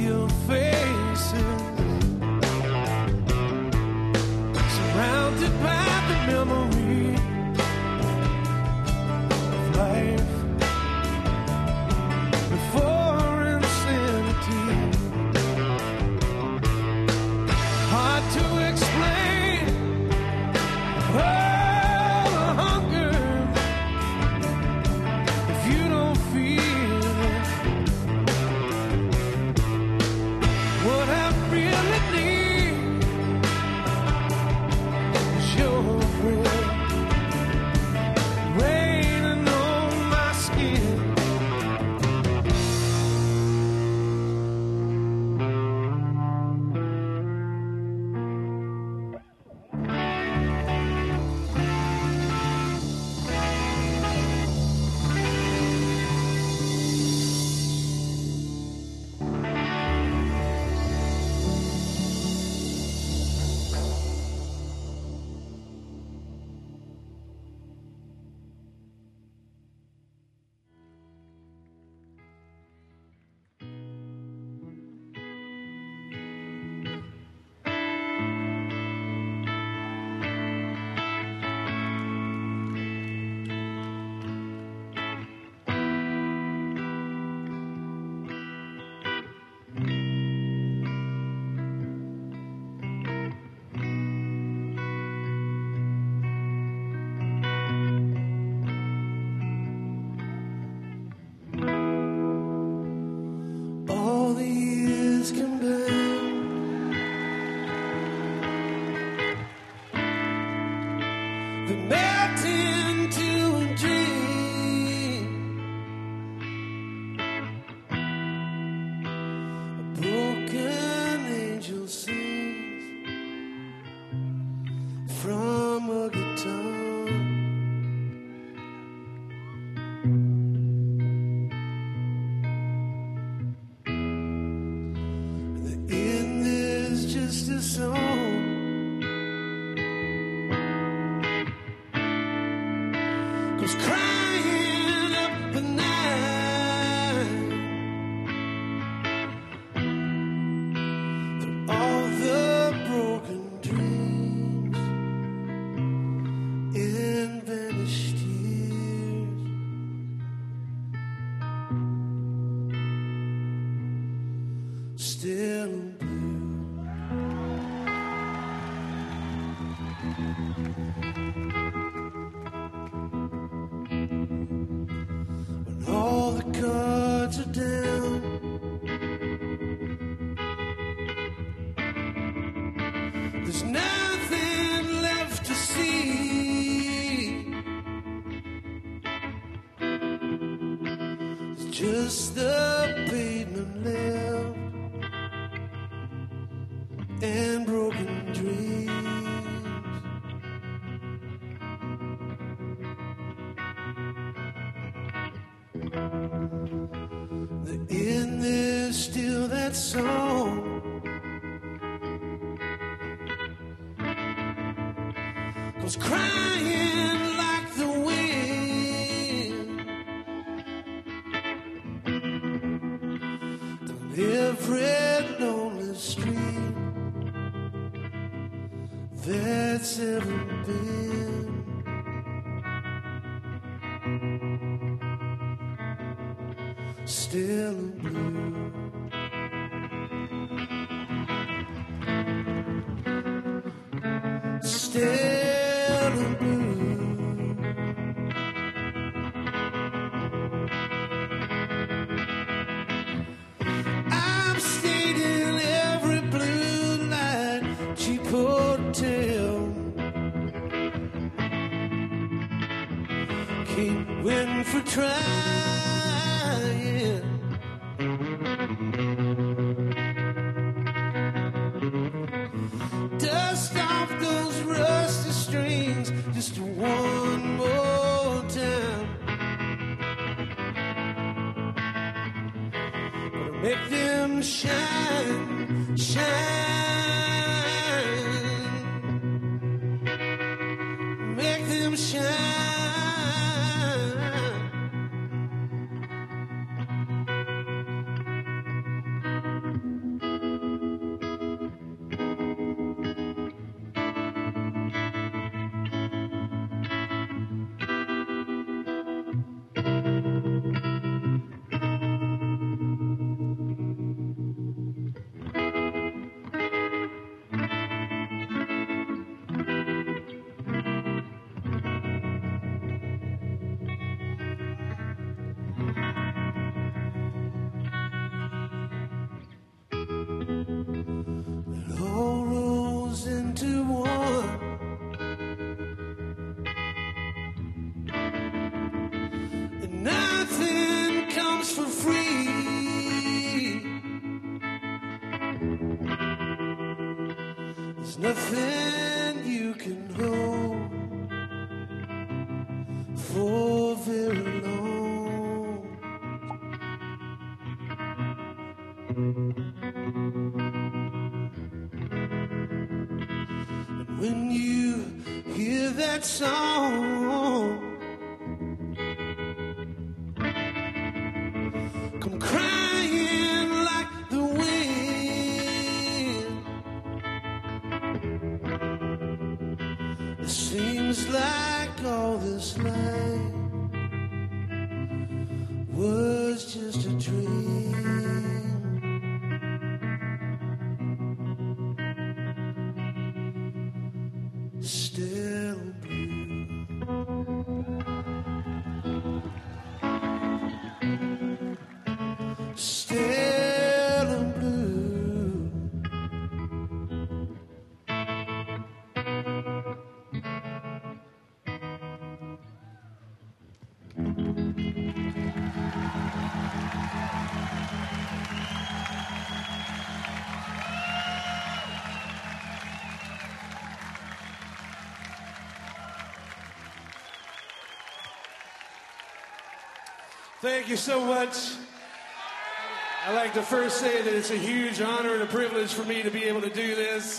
your faces, surrounded by the memory of life before insanity. Hard to explain. Oh, the hunger, if you don't feel it. What I really need is your breath raining on my skin. All the years combined, they melt into a dream. A broken angel sings from a guitar. The end is just a song. Goes crying up the night through all the broken dreams and vanished years. Still blue. When all the cards are down, there's nothing left to see. It's just the pavement left and broken dreams. The end is still that song. Goes crying like the wind down every lonely street that's ever been. Still blue. Still blue. I've stayed in every blue light cheap hotel. Can't win for trying. Dust off those rusty strings just one more time. Gonna make them shine, shine. Make them shine. There's nothing you can hold for very long. And when you hear that song, come crying like the wind. It seems like all this life was just a dream. Still blue. Still blue. Thank you so much. I'd like to first say that it's a huge honor and a privilege for me to be able to do this.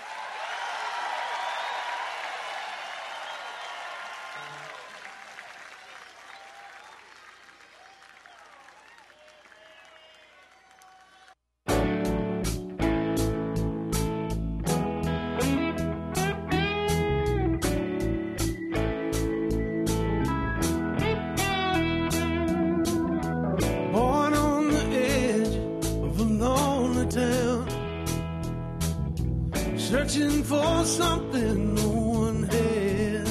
Born on the edge of a lonely town, searching for something no one had.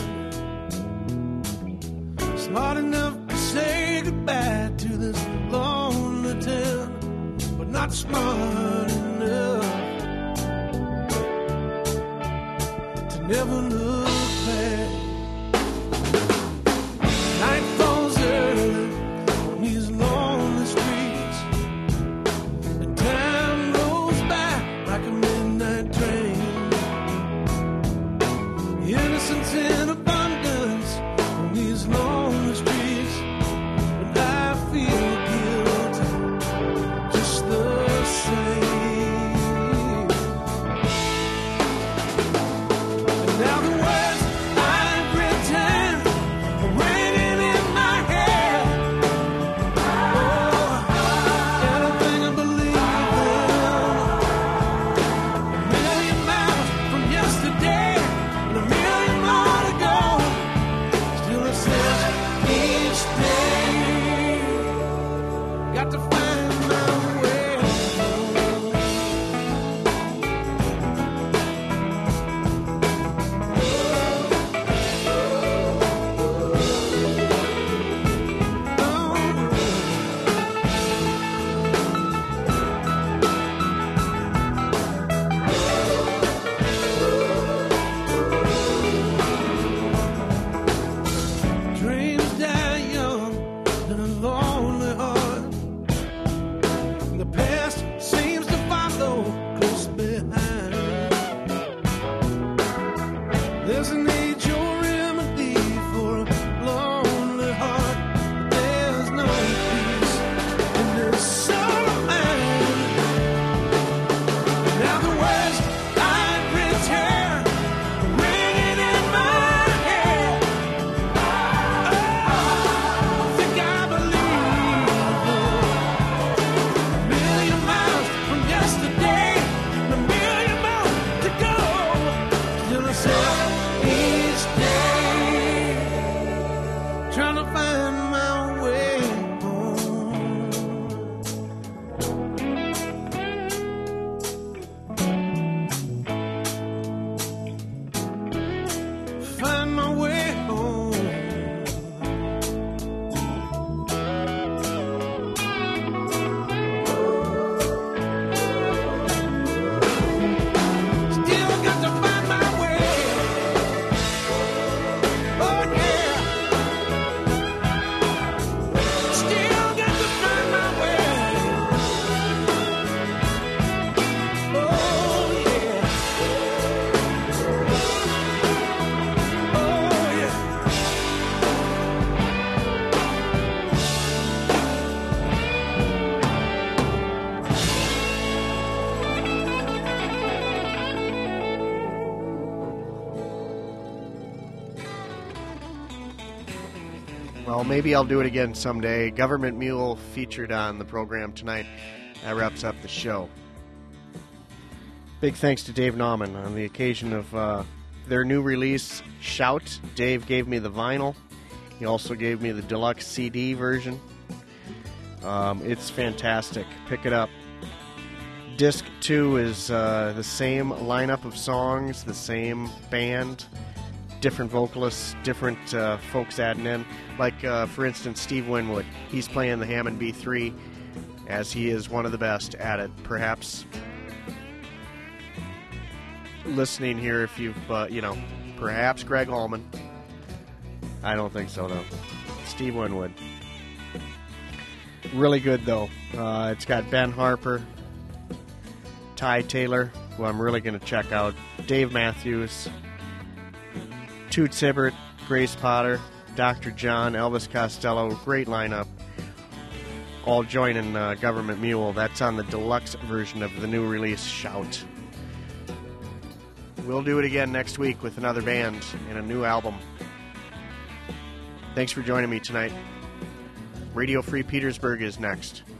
Smart enough to say goodbye to this lonely town, but not smart enough to never look back. Night falls early on these lonely streets, and time rolls by like a midnight train. Innocence in abundance on these lonely streets, but I feel guilty just the same. And now the world Well, maybe I'll do it again someday. Government Mule featured on the program tonight. That wraps up the show. Big thanks to Dave Nauman on the occasion of uh, their new release, Shout. Dave gave me the vinyl. He also gave me the deluxe C D version. Um, it's fantastic. Pick it up. Disc two is uh, the same lineup of songs, the same band, different vocalists, different uh, folks adding in. Like, uh, for instance, Steve Winwood. He's playing the Hammond B three, as he is one of the best at it. Perhaps listening here, if you've, uh, you know, perhaps Greg Allman. I don't think so, though. Steve Winwood. Really good, though. Uh, it's got Ben Harper, Ty Taylor, who I'm really going to check out, Dave Matthews, Toots Hibbert, Grace Potter, Doctor John, Elvis Costello. Great lineup. All joining uh, Government Mule. That's on the deluxe version of the new release, Shout. We'll do it again next week with another band and a new album. Thanks for joining me tonight. Radio Free Petersburg is next.